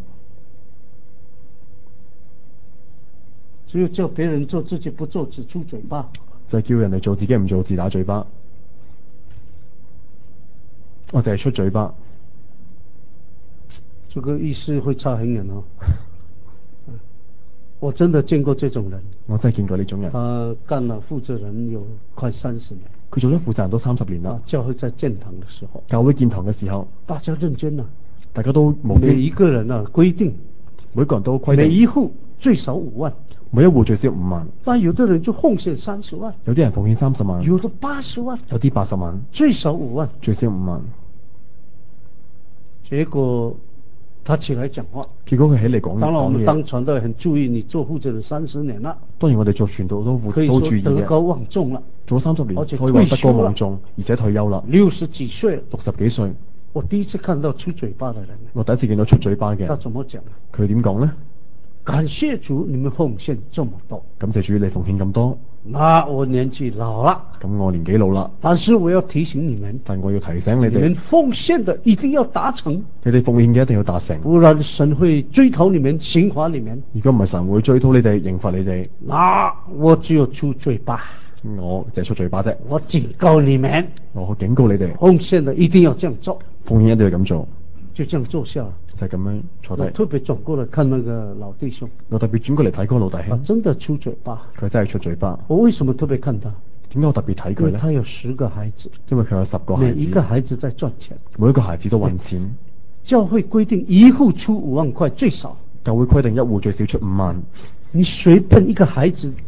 [SPEAKER 1] 只有叫別人做自己不做，只出嘴巴。
[SPEAKER 2] 就係叫人哋做自己唔做，自打嘴巴。我淨係出嘴巴，
[SPEAKER 1] 這個意思會差很遠哦。我真的見過這種人，
[SPEAKER 2] 我真係見過呢種人。
[SPEAKER 1] 他幹了負責人有快30年。
[SPEAKER 2] 佢做咗負責人都30年啦。
[SPEAKER 1] 教會在建堂的時候，
[SPEAKER 2] 教會建堂嘅時候，
[SPEAKER 1] 大家認真啊，
[SPEAKER 2] 大家都無
[SPEAKER 1] 每一個人啊規定，
[SPEAKER 2] 每個人都規定，
[SPEAKER 1] 每一戶最少5萬，
[SPEAKER 2] 每一戶最少5萬。
[SPEAKER 1] 但有的人就奉獻30萬，
[SPEAKER 2] 有啲人奉獻30萬，
[SPEAKER 1] 有的80萬，
[SPEAKER 2] 有啲80萬，
[SPEAKER 1] 最少5萬，
[SPEAKER 2] 最少5萬。
[SPEAKER 1] 結果他起來講話，
[SPEAKER 2] 結果佢起嚟講
[SPEAKER 1] 當然我們
[SPEAKER 2] 嘢。
[SPEAKER 1] 當傳道很注意，你做負責人30年了，
[SPEAKER 2] 當然我哋做傳道都
[SPEAKER 1] 可以
[SPEAKER 2] 都注意
[SPEAKER 1] 說德高
[SPEAKER 2] 嘅。
[SPEAKER 1] 望重了，
[SPEAKER 2] 做咗30年，
[SPEAKER 1] 而且
[SPEAKER 2] 可以話德高
[SPEAKER 1] 退休啦
[SPEAKER 2] 望重，而且退休啦，
[SPEAKER 1] 60幾歲了。
[SPEAKER 2] 60幾歲。
[SPEAKER 1] 我第一次看到出嘴巴的人，
[SPEAKER 2] 我第一次見到出嘴巴嘅
[SPEAKER 1] 他，怎麼講啊？
[SPEAKER 2] 佢點講呢？
[SPEAKER 1] 感謝主，你們奉獻這麼多，
[SPEAKER 2] 感謝主你奉獻咁多，
[SPEAKER 1] 那我年紀老了，
[SPEAKER 2] 咁我年紀老啦，
[SPEAKER 1] 但是我要提醒你們，
[SPEAKER 2] 但我要提醒你
[SPEAKER 1] 你們
[SPEAKER 2] 哋，
[SPEAKER 1] 奉獻的一定要達成，
[SPEAKER 2] 你哋奉獻嘅一定要達成，
[SPEAKER 1] 不然神會追討你們，刑罰你們。
[SPEAKER 2] 如果唔係神會追討你哋，刑罰你哋。
[SPEAKER 1] 那我只有出嘴巴，
[SPEAKER 2] 我淨係出嘴巴啫，
[SPEAKER 1] 我警告你們，
[SPEAKER 2] 我警告你哋，
[SPEAKER 1] 奉獻的一定要這樣做，
[SPEAKER 2] 奉獻一定要咁做，
[SPEAKER 1] 就這樣做下來。
[SPEAKER 2] 就係咁樣坐低。
[SPEAKER 1] 我特別轉過來看那個老弟兄，
[SPEAKER 2] 我特別轉過嚟睇嗰個老弟
[SPEAKER 1] 他
[SPEAKER 2] 兄，
[SPEAKER 1] 真的出嘴巴。
[SPEAKER 2] 佢真係出嘴巴。
[SPEAKER 1] 我為什麼特別看他？
[SPEAKER 2] 點解我特別睇佢呢？
[SPEAKER 1] 因為他有10個孩子，
[SPEAKER 2] 因為佢有10個
[SPEAKER 1] 每
[SPEAKER 2] 孩子，
[SPEAKER 1] 一個孩子在賺錢。
[SPEAKER 2] 每一個孩子都揾錢。
[SPEAKER 1] 教會規定一戶出5萬塊最少，
[SPEAKER 2] 教會規定一戶最少出5萬，
[SPEAKER 1] 你隨便一個孩子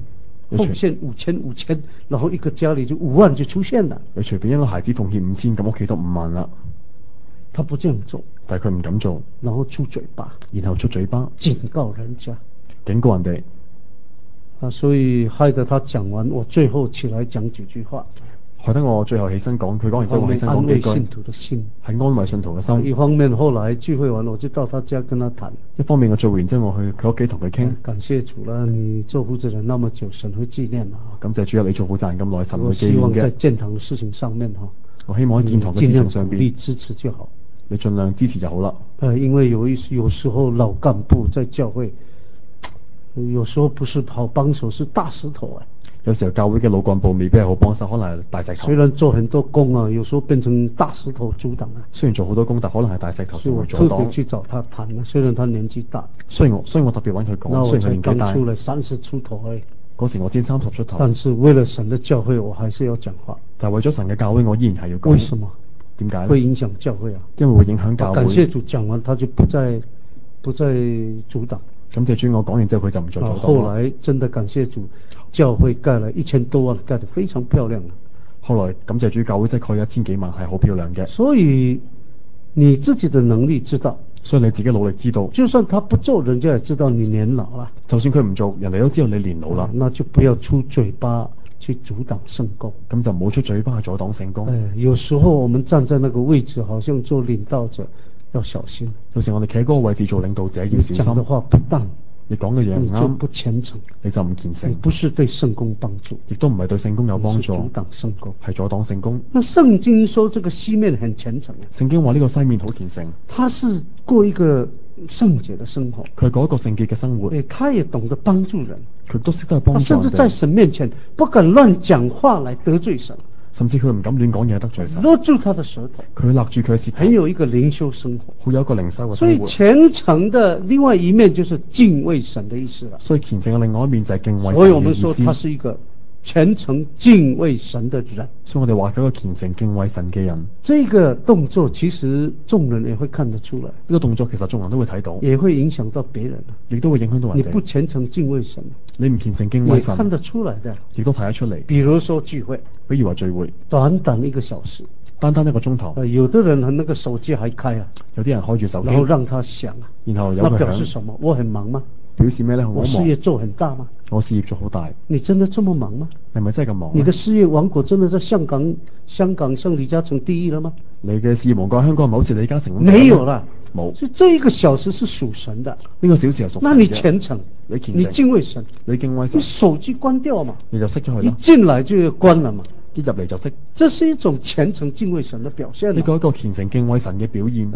[SPEAKER 1] 奉獻5000，然後一個家裏就5萬就出現了。
[SPEAKER 2] 你隨便一個孩子奉獻5000，咁屋企都5萬啦。
[SPEAKER 1] 他不這樣做，
[SPEAKER 2] 但係佢唔敢做，
[SPEAKER 1] 然後出嘴巴，警告人家，
[SPEAKER 2] 警告人哋。
[SPEAKER 1] 所以害得他講完，我最後起來講幾句話。
[SPEAKER 2] 害得我最後起身講，佢講完之後我起身講幾句，
[SPEAKER 1] 安慰信徒的心，
[SPEAKER 2] 係安慰信徒嘅心。
[SPEAKER 1] 一方面後來聚會完，我就到他家跟他談。
[SPEAKER 2] 一方面我做完之後，我去佢屋企同佢傾。
[SPEAKER 1] 感謝主啦，你做負責人那麼久，神會紀念啊。
[SPEAKER 2] 感謝主啊，你做負責人咁耐，神會紀念嘅。
[SPEAKER 1] 我希望在建堂嘅事情上面
[SPEAKER 2] 我希望喺建堂嘅事情上邊，
[SPEAKER 1] 你支持就好。
[SPEAKER 2] 你盡量支持就好啦。
[SPEAKER 1] 因為有時候老幹部在教會，有時候不是好幫手，是大石頭啊。
[SPEAKER 2] 有時候教會嘅老幹部未必係好幫手，可能係大石頭。
[SPEAKER 1] 雖然做很多工啊，有時候變成大石頭阻擋啊。
[SPEAKER 2] 雖然做好多工，但可能係大石頭成為阻擋。
[SPEAKER 1] 所以我特別去找他談啊，雖然他年紀大。所以我特別揾佢講，雖然佢年紀大。剛出來30出頭而已。
[SPEAKER 2] 嗰時我先30出頭。
[SPEAKER 1] 但是為了神的教會，我還是要講話。
[SPEAKER 2] 但係為咗神嘅教會，我依然係要講。
[SPEAKER 1] 為什麼？
[SPEAKER 2] 點解？
[SPEAKER 1] 會影響教會啊。
[SPEAKER 2] 因為會影響教會。
[SPEAKER 1] 感謝主講完，他就不再阻擋。
[SPEAKER 2] 感謝主，我講完之後佢就唔再阻擋。
[SPEAKER 1] 後來真的感謝主，教會蓋了1000多萬，蓋得非常漂亮。
[SPEAKER 2] 後來感謝主，教會真係蓋1000幾萬，係好漂亮嘅。
[SPEAKER 1] 所以你自己的能力知道，
[SPEAKER 2] 所以你自己努力知道，
[SPEAKER 1] 就算他不做，人家也知道你年老了。
[SPEAKER 2] 就算佢唔做，人哋都知道你年老啦。
[SPEAKER 1] 那就不要出嘴巴去阻擋聖工。
[SPEAKER 2] 咁就唔好出嘴巴去阻擋聖工。
[SPEAKER 1] 有時候我們站在那個位置，好像做領導者，要小心。
[SPEAKER 2] 有時我哋企喺嗰個位置做領導者，要小心。
[SPEAKER 1] 講的話不當，
[SPEAKER 2] 你講嘅嘢唔啱，
[SPEAKER 1] 你就不虔誠，
[SPEAKER 2] 你就唔虔誠。
[SPEAKER 1] 你不是對聖工幫助，
[SPEAKER 2] 亦都唔係對聖工有幫助，
[SPEAKER 1] 阻擋聖工，
[SPEAKER 2] 係阻擋聖工。
[SPEAKER 1] 那聖經說這個西面很虔誠，
[SPEAKER 2] 聖經話呢個西面好虔誠，
[SPEAKER 1] 他是過一個聖潔的生活，
[SPEAKER 2] 佢過一個聖潔嘅生活，
[SPEAKER 1] 他也懂得幫助人，
[SPEAKER 2] 佢都識得幫助人，
[SPEAKER 1] 甚至在神面前不敢亂講話來得罪神。
[SPEAKER 2] 甚至佢唔敢亂講嘢得罪神，
[SPEAKER 1] 勒住他的舌頭，
[SPEAKER 2] 佢勒住佢嘅舌頭，
[SPEAKER 1] 很有一個靈修生活，
[SPEAKER 2] 好有一個靈修嘅生活。
[SPEAKER 1] 所以虔誠的另外一面就是敬畏神的意思了。
[SPEAKER 2] 所以虔誠嘅另外一面就係敬畏神嘅意思。
[SPEAKER 1] 所以我們說他是一個虔誠敬畏神的人。
[SPEAKER 2] 所以我哋話佢一個虔誠敬畏神嘅人。
[SPEAKER 1] 這個動作其實眾人也會看得出來，呢
[SPEAKER 2] 個動作其實眾人都會睇到，
[SPEAKER 1] 也會影響到別人，
[SPEAKER 2] 亦都會影響到人哋。
[SPEAKER 1] 你不虔誠敬畏神，
[SPEAKER 2] 你唔虔誠敬畏神，
[SPEAKER 1] 也看得出來的，
[SPEAKER 2] 亦都睇得出嚟。
[SPEAKER 1] 比如說聚會，
[SPEAKER 2] 比如話聚會，
[SPEAKER 1] 短短1個小時，
[SPEAKER 2] 單1個鐘頭，
[SPEAKER 1] 有的人那個手機還開啊，
[SPEAKER 2] 有啲人開住手機，
[SPEAKER 1] 然後讓他響啊，
[SPEAKER 2] 然後有
[SPEAKER 1] 那表示什麼？我很忙嗎？
[SPEAKER 2] 表示咩呢？
[SPEAKER 1] 我事業做很大嗎？
[SPEAKER 2] 我事業做好大。
[SPEAKER 1] 你真的這麼忙嗎？
[SPEAKER 2] 你係咪真係咁忙？
[SPEAKER 1] 你的事業王國真的在香港像李嘉誠第一了嗎？
[SPEAKER 2] 你嘅事業王國香港唔係好似李嘉誠咁？
[SPEAKER 1] 沒有啦，
[SPEAKER 2] 冇。
[SPEAKER 1] 所以這1個小時是屬神的，
[SPEAKER 2] 呢個小時係屬神嘅。
[SPEAKER 1] 那你虔誠，你敬畏神，
[SPEAKER 2] 你敬畏神，
[SPEAKER 1] 你手機關掉嘛，
[SPEAKER 2] 你就熄咗佢啦。
[SPEAKER 1] 一進來就要關了嘛，
[SPEAKER 2] 一入嚟就熄。
[SPEAKER 1] 這是一種虔誠敬畏神的表現。
[SPEAKER 2] 呢個一個虔誠敬畏神嘅表現。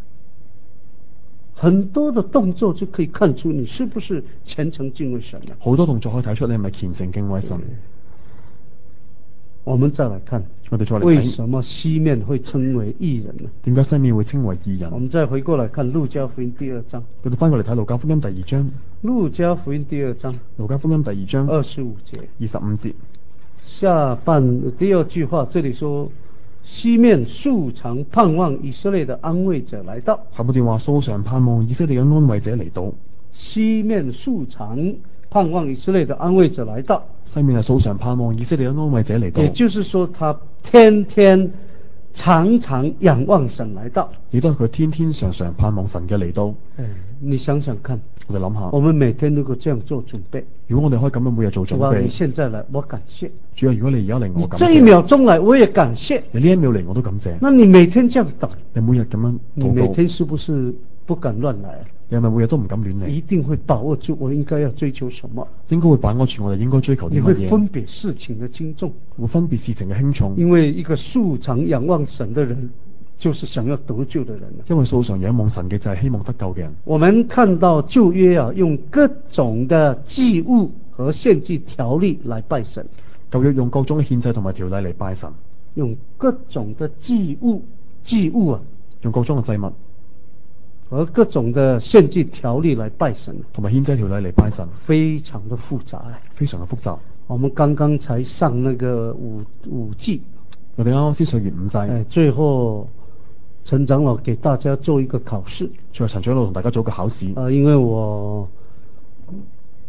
[SPEAKER 1] 很多的動作就可以看出你是不是虔誠敬畏神的。
[SPEAKER 2] 好多動作可以睇出你係咪虔誠敬畏神。
[SPEAKER 1] 我們再來看，
[SPEAKER 2] 我哋再嚟睇，
[SPEAKER 1] 為什麼西面會稱為義人呢？
[SPEAKER 2] 點解西面會稱為義人？
[SPEAKER 1] 我們再回過來看路加福音第2章。
[SPEAKER 2] 我哋翻過嚟睇路加福音第2章。
[SPEAKER 1] 路加福音第2章。
[SPEAKER 2] 路加福音第2章
[SPEAKER 1] 25節。
[SPEAKER 2] 25節。
[SPEAKER 1] 下半第2句話，這裡說。西面素常盼望以色列的安慰者來到。
[SPEAKER 2] 下半段話，素常盼望以色列嘅安慰者嚟到。
[SPEAKER 1] 西面素常盼望以色列的安慰者來到。
[SPEAKER 2] 西面係素常盼望以色列嘅安慰者嚟到。
[SPEAKER 1] 也就是說，他天天常常仰望神來到。
[SPEAKER 2] 亦都係佢天天常常盼望神嘅嚟到。
[SPEAKER 1] 你想想看，
[SPEAKER 2] 我哋諗下，
[SPEAKER 1] 我們每天如果這樣做準備，
[SPEAKER 2] 如果我哋可以咁樣每日做準備，
[SPEAKER 1] 你現在來，我感謝。
[SPEAKER 2] 主啊，如果你而家嚟，我感謝。
[SPEAKER 1] 這1秒鐘來，我也感謝。
[SPEAKER 2] 你呢1秒嚟，我都感謝。
[SPEAKER 1] 那你每天這樣等，
[SPEAKER 2] 你每日咁樣禱告，
[SPEAKER 1] 你每天是不是不敢亂來？
[SPEAKER 2] 你係咪每日都唔敢亂嚟？
[SPEAKER 1] 一定會把握住我應該要追求什麼？
[SPEAKER 2] 應該會把握住我哋應該追求啲乜嘢？
[SPEAKER 1] 你會分別事情的輕重，
[SPEAKER 2] 會分別事情嘅輕重。
[SPEAKER 1] 因為一個素常仰望神的人，就是想要得救的人。
[SPEAKER 2] 因為素常仰望神嘅就係希望得救嘅人。
[SPEAKER 1] 我們看到舊約啊，用各種的祭物和獻祭條例來拜神。
[SPEAKER 2] 舊約用各種嘅獻祭同埋條例嚟拜神。
[SPEAKER 1] 用各種的祭物啊，
[SPEAKER 2] 用各種嘅祭物
[SPEAKER 1] 和各種的獻祭條例來拜神，
[SPEAKER 2] 同埋獻祭條例嚟拜神，
[SPEAKER 1] 非常的複雜，
[SPEAKER 2] 非常嘅複雜。
[SPEAKER 1] 我們剛剛才上那個五祭，
[SPEAKER 2] 我哋啱啱先上完5祭，
[SPEAKER 1] 最後陳長老給大家做一個考試。
[SPEAKER 2] 最後陳長老同大家做一個考試。
[SPEAKER 1] 因為我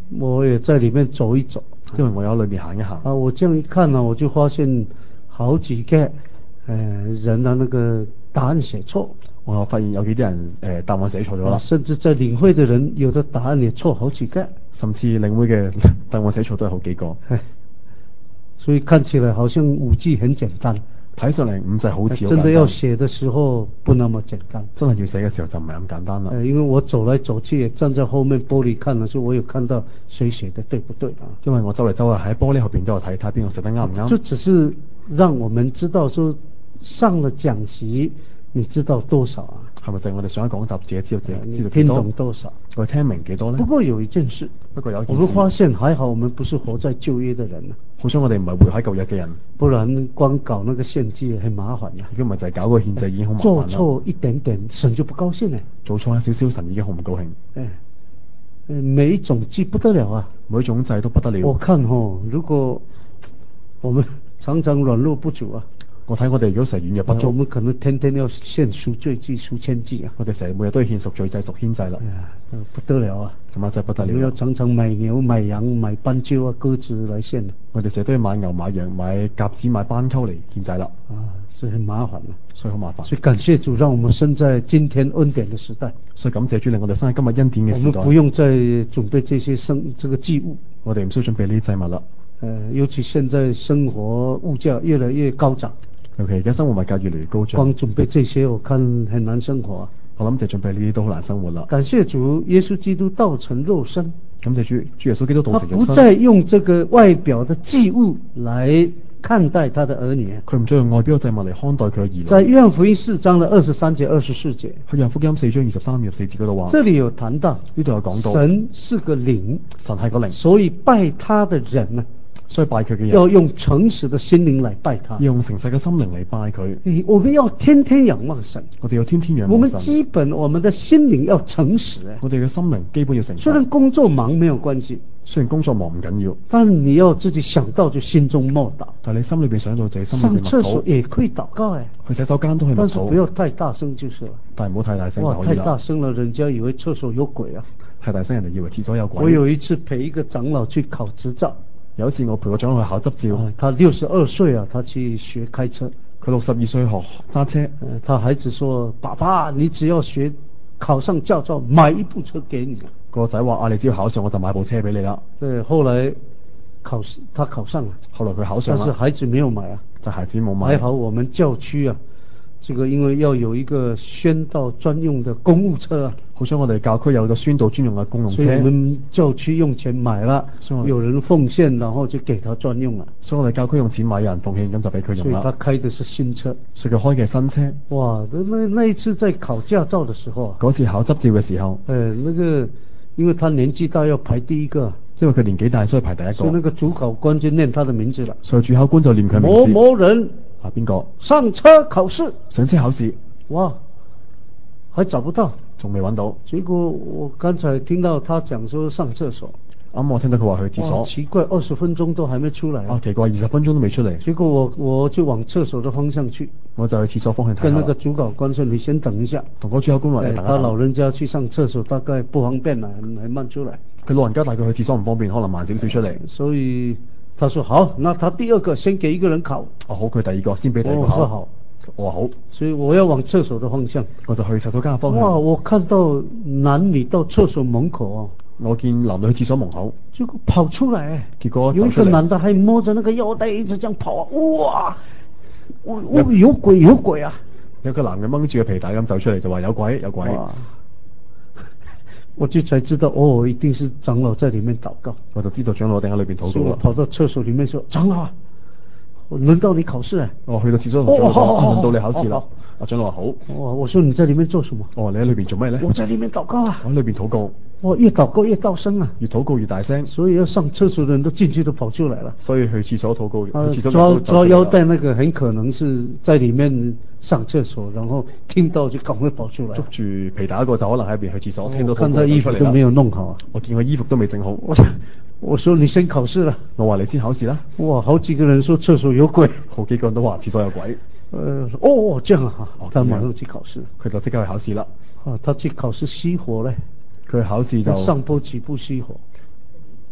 [SPEAKER 1] 我也在裡面走一走，
[SPEAKER 2] 因為我有喺裏面行一行。
[SPEAKER 1] 我這樣一看呢，我就發現好幾個人的那個答案寫錯。
[SPEAKER 2] 我發現有幾啲人答案寫錯咗啦，
[SPEAKER 1] 甚至在領會的人，有的答案也錯好幾個，
[SPEAKER 2] 甚至領會嘅答案寫錯都係好幾個。
[SPEAKER 1] 所以看起來好像五祭很簡單，
[SPEAKER 2] 睇上嚟五祭好似好簡單，
[SPEAKER 1] 真的要寫的時候不那麼簡單。
[SPEAKER 2] 真係要寫嘅時候就唔係咁簡單啦。
[SPEAKER 1] 因為我走來走去，也站在後面玻璃看的時候，我有看到誰寫的對不對啊？
[SPEAKER 2] 因為我走嚟走去喺玻璃後邊都有睇邊個寫得啱唔啱。
[SPEAKER 1] 這只是讓我們知道說上了講習，你知道多少啊？
[SPEAKER 2] 係咪就係我哋上一講習自己知道知道
[SPEAKER 1] 聽懂多少？
[SPEAKER 2] 我聽明幾多呢？
[SPEAKER 1] 不過有一件事，我們發現還好，我們不是活在舊約的人啊。
[SPEAKER 2] 好彩我哋唔係活喺舊約嘅人，
[SPEAKER 1] 不然光搞那個獻祭很麻煩啊。
[SPEAKER 2] 如果唔係就係搞個獻祭已經好麻煩啦。
[SPEAKER 1] 做錯一點點，神就不高興咧。
[SPEAKER 2] 做錯少少，神已經好唔高興。
[SPEAKER 1] 每一種祭不得了啊，
[SPEAKER 2] 每一種祭都不得了。
[SPEAKER 1] 我看如果我們常常軟弱不足啊。
[SPEAKER 2] 我睇我哋如果成日軟弱不足，
[SPEAKER 1] 我們可能天天要獻贖罪祭、贖愆祭啊。
[SPEAKER 2] 我哋成日每日都要獻贖罪祭、贖愆祭啦。
[SPEAKER 1] 不得了啊！
[SPEAKER 2] 咁啊真係不得了。
[SPEAKER 1] 我們要常常買牛、買羊、買斑鳩啊、鴿子來獻。
[SPEAKER 2] 我哋成日都要買牛、買羊、買鴿子、買斑鳩嚟獻祭啦。
[SPEAKER 1] 所以很麻煩啊。
[SPEAKER 2] 所以好麻煩。
[SPEAKER 1] 所以感謝主，讓我們生在今天恩典的時代。
[SPEAKER 2] 所以感謝主令我哋生喺今日恩典嘅時代。
[SPEAKER 1] 我們不用再準備這些這個祭物。
[SPEAKER 2] 我哋唔需要準備呢啲祭物啦。
[SPEAKER 1] 尤其現在生活物價越來越高漲。
[SPEAKER 2] 尤其而家生活物價越嚟越高漲，
[SPEAKER 1] 光準備這些我看很難生活啊。
[SPEAKER 2] 我諗就準備呢啲都好難生活啦。
[SPEAKER 1] 感謝主，耶穌基督道成肉身。
[SPEAKER 2] 感謝主耶穌基督道成肉身。
[SPEAKER 1] 他不再用這個外表的祭物來看待他的兒女。
[SPEAKER 2] 佢唔再用外表嘅祭物嚟看待佢嘅兒女。
[SPEAKER 1] 在約翰福音4章的23節24節。
[SPEAKER 2] 約翰福音4章23、24節嗰度話。
[SPEAKER 1] 這裡有談到，
[SPEAKER 2] 呢度有講到，
[SPEAKER 1] 神是個靈，
[SPEAKER 2] 神係個靈，
[SPEAKER 1] 所以拜他的人呢，
[SPEAKER 2] 所以拜佢嘅人
[SPEAKER 1] 要用誠實的心靈來拜他，
[SPEAKER 2] 要用誠實嘅心靈嚟拜佢。
[SPEAKER 1] 我們要天天仰望神，
[SPEAKER 2] 我哋要天天仰望神。
[SPEAKER 1] 我們基本我們的心靈要誠實。
[SPEAKER 2] 我哋嘅心靈基本要誠實。
[SPEAKER 1] 雖然工作忙沒有關係，
[SPEAKER 2] 雖然工作忙唔緊要，
[SPEAKER 1] 但你要自己想到就心中默禱。
[SPEAKER 2] 但你心裏邊想到自己心裏邊默禱。
[SPEAKER 1] 上廁所也可以禱告
[SPEAKER 2] 去洗手間都可以默禱，
[SPEAKER 1] 但是不要太大聲就是了。
[SPEAKER 2] 但係唔好太大聲就可以啦。
[SPEAKER 1] 太大聲了，人家以為廁所有鬼啊！
[SPEAKER 2] 太大聲，人哋以為廁所有鬼。
[SPEAKER 1] 我有一次陪一個長老去考執照。
[SPEAKER 2] 有一次我陪個長老去考執照，
[SPEAKER 1] 他62歲啊，他去學開車。
[SPEAKER 2] 佢62歲學揸車。
[SPEAKER 1] 他孩子說：爸爸，你只要考上駕照，買一部車給你。
[SPEAKER 2] 個仔話：你只要考上，我就買部車俾你啦。
[SPEAKER 1] 後來他考上了。
[SPEAKER 2] 後來佢考上了，
[SPEAKER 1] 但是孩子沒有買啊。
[SPEAKER 2] 但孩子冇買。
[SPEAKER 1] 還好我們教區啊，這個因為要有一個宣道專用的公務車啊。
[SPEAKER 2] 好想我哋教區有一個宣道專用嘅公用車。
[SPEAKER 1] 所以我們教區用錢買了，有人奉獻，然後就給他專用了。所以
[SPEAKER 2] 我哋教區用錢買，有人奉獻，咁就俾佢用啦。
[SPEAKER 1] 所以他開的是新車。
[SPEAKER 2] 所以佢開嘅新車。
[SPEAKER 1] 哇！那一次在考駕照的時候啊，
[SPEAKER 2] 嗰次考執照嘅時候，
[SPEAKER 1] 那個因為他年紀大要排第一個。
[SPEAKER 2] 因為佢年紀大，所以排第一個。
[SPEAKER 1] 所以那個主考官就念他的名字了。
[SPEAKER 2] 所以主考官就念佢名字。
[SPEAKER 1] 某人
[SPEAKER 2] 啊，邊個？
[SPEAKER 1] 上車考試。
[SPEAKER 2] 上車考試。
[SPEAKER 1] 哇！還找不到，
[SPEAKER 2] 仲未揾到。
[SPEAKER 1] 結果我剛才聽到他講說上廁所。
[SPEAKER 2] 我聽到佢話去廁所。
[SPEAKER 1] 奇怪，20分鐘都還沒出來。
[SPEAKER 2] 奇怪，20分鐘都未出嚟。
[SPEAKER 1] 結果我就往廁所的方向去。
[SPEAKER 2] 我就去廁所方向睇下。
[SPEAKER 1] 跟那個主考官說：你先等一下。
[SPEAKER 2] 同個主考官話：你等一等。
[SPEAKER 1] 他老人家去上廁所大概不方便啦，很慢出來。
[SPEAKER 2] 佢老人家帶佢去廁所唔方便，可能慢少少出嚟。
[SPEAKER 1] 所以他說好，那他第二個先給一個人考。
[SPEAKER 2] 好，佢第二個先俾第二個考。
[SPEAKER 1] 好。
[SPEAKER 2] 我好，
[SPEAKER 1] 所以我要往廁所的方向。
[SPEAKER 2] 我就去廁所間嘅方向。
[SPEAKER 1] 哇！我看到男女到廁所門口哦。
[SPEAKER 2] 我見男女去廁所門口，
[SPEAKER 1] 結果跑出來。
[SPEAKER 2] 結果
[SPEAKER 1] 有一個男的還摸着那個腰帶一直這樣跑啊！哇！有鬼啊！
[SPEAKER 2] 有個男嘅掹住個皮帶咁走出嚟就話有鬼。
[SPEAKER 1] 我就才知道一定是長老在裏面禱告。
[SPEAKER 2] 我就知道長老定喺裏邊禱告。
[SPEAKER 1] 所以我跑到廁所裏面說：長老啊，輪到你考試啊！
[SPEAKER 2] 我去到廁所同長老講：輪到你考試啦！長老話好。
[SPEAKER 1] 我說你在裏面做什麼？
[SPEAKER 2] 你喺裏邊做咩咧？
[SPEAKER 1] 我在裏面禱告啊！
[SPEAKER 2] 我喺裏邊禱告。
[SPEAKER 1] 越禱告越大聲啊！
[SPEAKER 2] 越禱告越大聲。
[SPEAKER 1] 所以要上廁所的人都進去都跑出來了。
[SPEAKER 2] 所以去廁所禱告。
[SPEAKER 1] 抓腰帶那個很可能是在裏面上廁所，然後聽到就趕快跑出來。
[SPEAKER 2] 捉住皮帶一個就可能喺邊去廁所，聽到
[SPEAKER 1] 看他衣服都沒有弄好啊！
[SPEAKER 2] 我見佢衣服都未整好。
[SPEAKER 1] 我說你先考試啦。
[SPEAKER 2] 我話你先考試啦。
[SPEAKER 1] 哇！好幾個人說廁所有鬼。
[SPEAKER 2] 好幾個人都話廁所有鬼。
[SPEAKER 1] 這樣啊！他馬上去考試。
[SPEAKER 2] 佢就即刻去考試啦。
[SPEAKER 1] 他去考試熄火咧。
[SPEAKER 2] 佢考試就
[SPEAKER 1] 上坡起步熄火。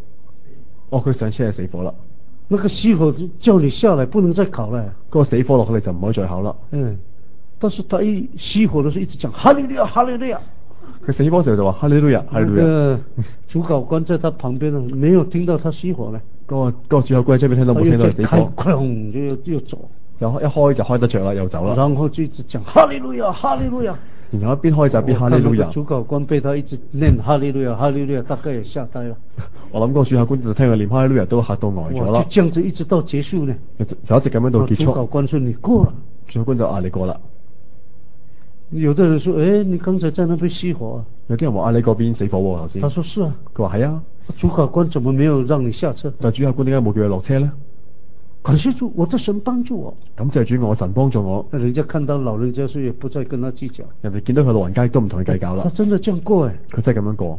[SPEAKER 2] 哦，佢上車係死火啦。
[SPEAKER 1] 那個熄火叫你下來，不能再考了。
[SPEAKER 2] 嗰個死火落去你就唔可以再考啦。
[SPEAKER 1] 但是他一熄火的時候一直講哈利路亞，哈利路亞。
[SPEAKER 2] 佢死火時候就話哈利路亞，哈利路亞。
[SPEAKER 1] 主考官在他旁邊呢，沒有聽到他熄火呢。
[SPEAKER 2] 嗰個主考官這邊聽到冇聽到死火？
[SPEAKER 1] 哐就又走。
[SPEAKER 2] 一開就開得着啦，又走啦。
[SPEAKER 1] 然後就一直講哈利路亞，哈利路亞。
[SPEAKER 2] 然後一邊開就一邊哈利路亞。
[SPEAKER 1] 主考官被他一直念哈利路亞，哈利路亞，大概也嚇呆了。
[SPEAKER 2] 我諗嗰個主考官就聽佢念哈利路亞都嚇到呆咗啦。
[SPEAKER 1] 就這樣子一直到結束呢？
[SPEAKER 2] 就一直咁樣到結束。
[SPEAKER 1] 主考官說你過了。
[SPEAKER 2] 主考官就你過啦。
[SPEAKER 1] 有的人說，你剛才在那邊熄火啊？
[SPEAKER 2] 有啲人話你嗰邊死火喎頭先。
[SPEAKER 1] 他說是啊。
[SPEAKER 2] 佢話係啊。
[SPEAKER 1] 主考官怎麼沒有讓你下車？
[SPEAKER 2] 但主考官點解冇叫佢落車呢？
[SPEAKER 1] 感謝主，我的神幫助我。
[SPEAKER 2] 感謝主，我神幫助我。
[SPEAKER 1] 人家看到老人家所以也不再跟他計較。
[SPEAKER 2] 人哋見到佢老人家都唔同佢計較啦。
[SPEAKER 1] 他真的這樣過
[SPEAKER 2] 佢真係咁樣過。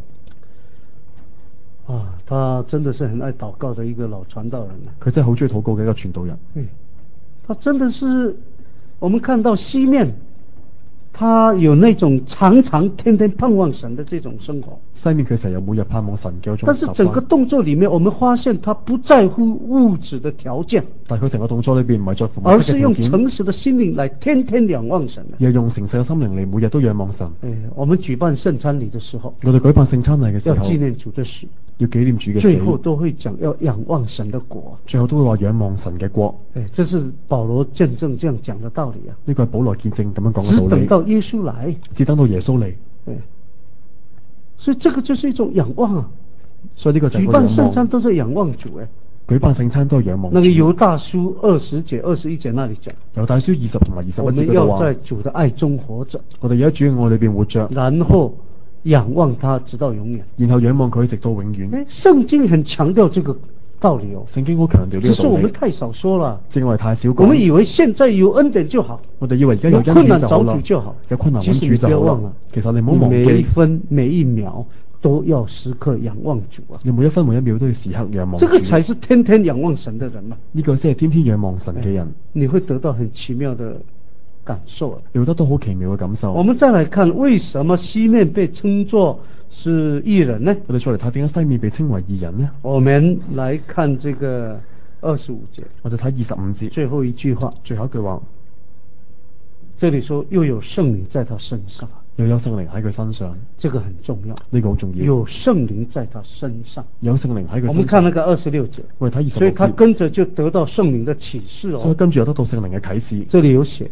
[SPEAKER 1] 他真的是很愛禱告的一個老傳道人。
[SPEAKER 2] 佢真係好中意禱告嘅一個傳道人。
[SPEAKER 1] 他真的是，我們看到西面，他有那種常常天天盼望神的這種生活。
[SPEAKER 2] 西面佢成日有每日盼望神嘅一種習慣。
[SPEAKER 1] 但是整個動作裏面，我們發現他不在乎物質的條件。
[SPEAKER 2] 但係佢成個動作裏邊唔係在乎物質嘅條件。
[SPEAKER 1] 而是用誠實的心靈來天天仰望神。
[SPEAKER 2] 又用誠實嘅心靈嚟每日都仰望神。
[SPEAKER 1] 我們舉辦聖餐禮的時候，
[SPEAKER 2] 我哋舉辦聖餐禮嘅時候，
[SPEAKER 1] 要紀念主的死，
[SPEAKER 2] 要紀念主嘅死。
[SPEAKER 1] 最後都會講要仰望神的國。
[SPEAKER 2] 最後都會話仰望神嘅國。
[SPEAKER 1] 這是保羅見證這樣講的道理啊。
[SPEAKER 2] 呢個係保羅見證咁樣講嘅道理。
[SPEAKER 1] 只等到耶穌來，
[SPEAKER 2] 只等到耶穌嚟。
[SPEAKER 1] 所以這個就是一種仰望啊。
[SPEAKER 2] 所以呢個就係
[SPEAKER 1] 舉辦聖餐都在仰望主。
[SPEAKER 2] 舉辦聖餐都係仰望主。
[SPEAKER 1] 那個猶大書20節、21節那裡講，
[SPEAKER 2] 猶大書20同埋21節嗰度話，
[SPEAKER 1] 我們要在主的愛中活着。
[SPEAKER 2] 我哋要喺主嘅愛裏邊活着，
[SPEAKER 1] 然後仰望他直到永遠。
[SPEAKER 2] 然後仰望佢直到永遠。
[SPEAKER 1] 聖經很強調這個道理哦。
[SPEAKER 2] 聖經好強調呢個道理。
[SPEAKER 1] 只是我們太少說了。
[SPEAKER 2] 正因為太少講。
[SPEAKER 1] 我們以為現在有恩典就好。
[SPEAKER 2] 我哋以為而家有恩
[SPEAKER 1] 困難
[SPEAKER 2] 典就好啦。
[SPEAKER 1] 找主就好。
[SPEAKER 2] 有困難揾主就好啦。其實你唔好忘記，
[SPEAKER 1] 每一分每一秒都要時刻仰望主啊！
[SPEAKER 2] 你每一分每一秒都要時刻仰望主。
[SPEAKER 1] 這個才是天天仰望神的人嘛。
[SPEAKER 2] 呢個先係天天仰望神嘅人。
[SPEAKER 1] 你會得到很奇妙的感受啊！
[SPEAKER 2] 你會得到好奇妙嘅感受。
[SPEAKER 1] 我們再來看，為什麼西面被稱作是義人呢？
[SPEAKER 2] 我哋再嚟睇點解西面被稱為義人呢？
[SPEAKER 1] 我們來看這個25節。
[SPEAKER 2] 我哋睇25節
[SPEAKER 1] 最後一句話。
[SPEAKER 2] 最後一句話，
[SPEAKER 1] 這裡說又有聖靈在他身上。
[SPEAKER 2] 又有聖靈喺佢身上，
[SPEAKER 1] 這個很重要。
[SPEAKER 2] 呢個好重要。
[SPEAKER 1] 有聖靈在他身上，
[SPEAKER 2] 有聖靈喺佢身上。
[SPEAKER 1] 我們看那個26節，
[SPEAKER 2] 我哋睇26節，
[SPEAKER 1] 所以他跟着就得到聖靈的啟示哦。
[SPEAKER 2] 所以跟住又得到聖靈嘅啟示。
[SPEAKER 1] 這裡有寫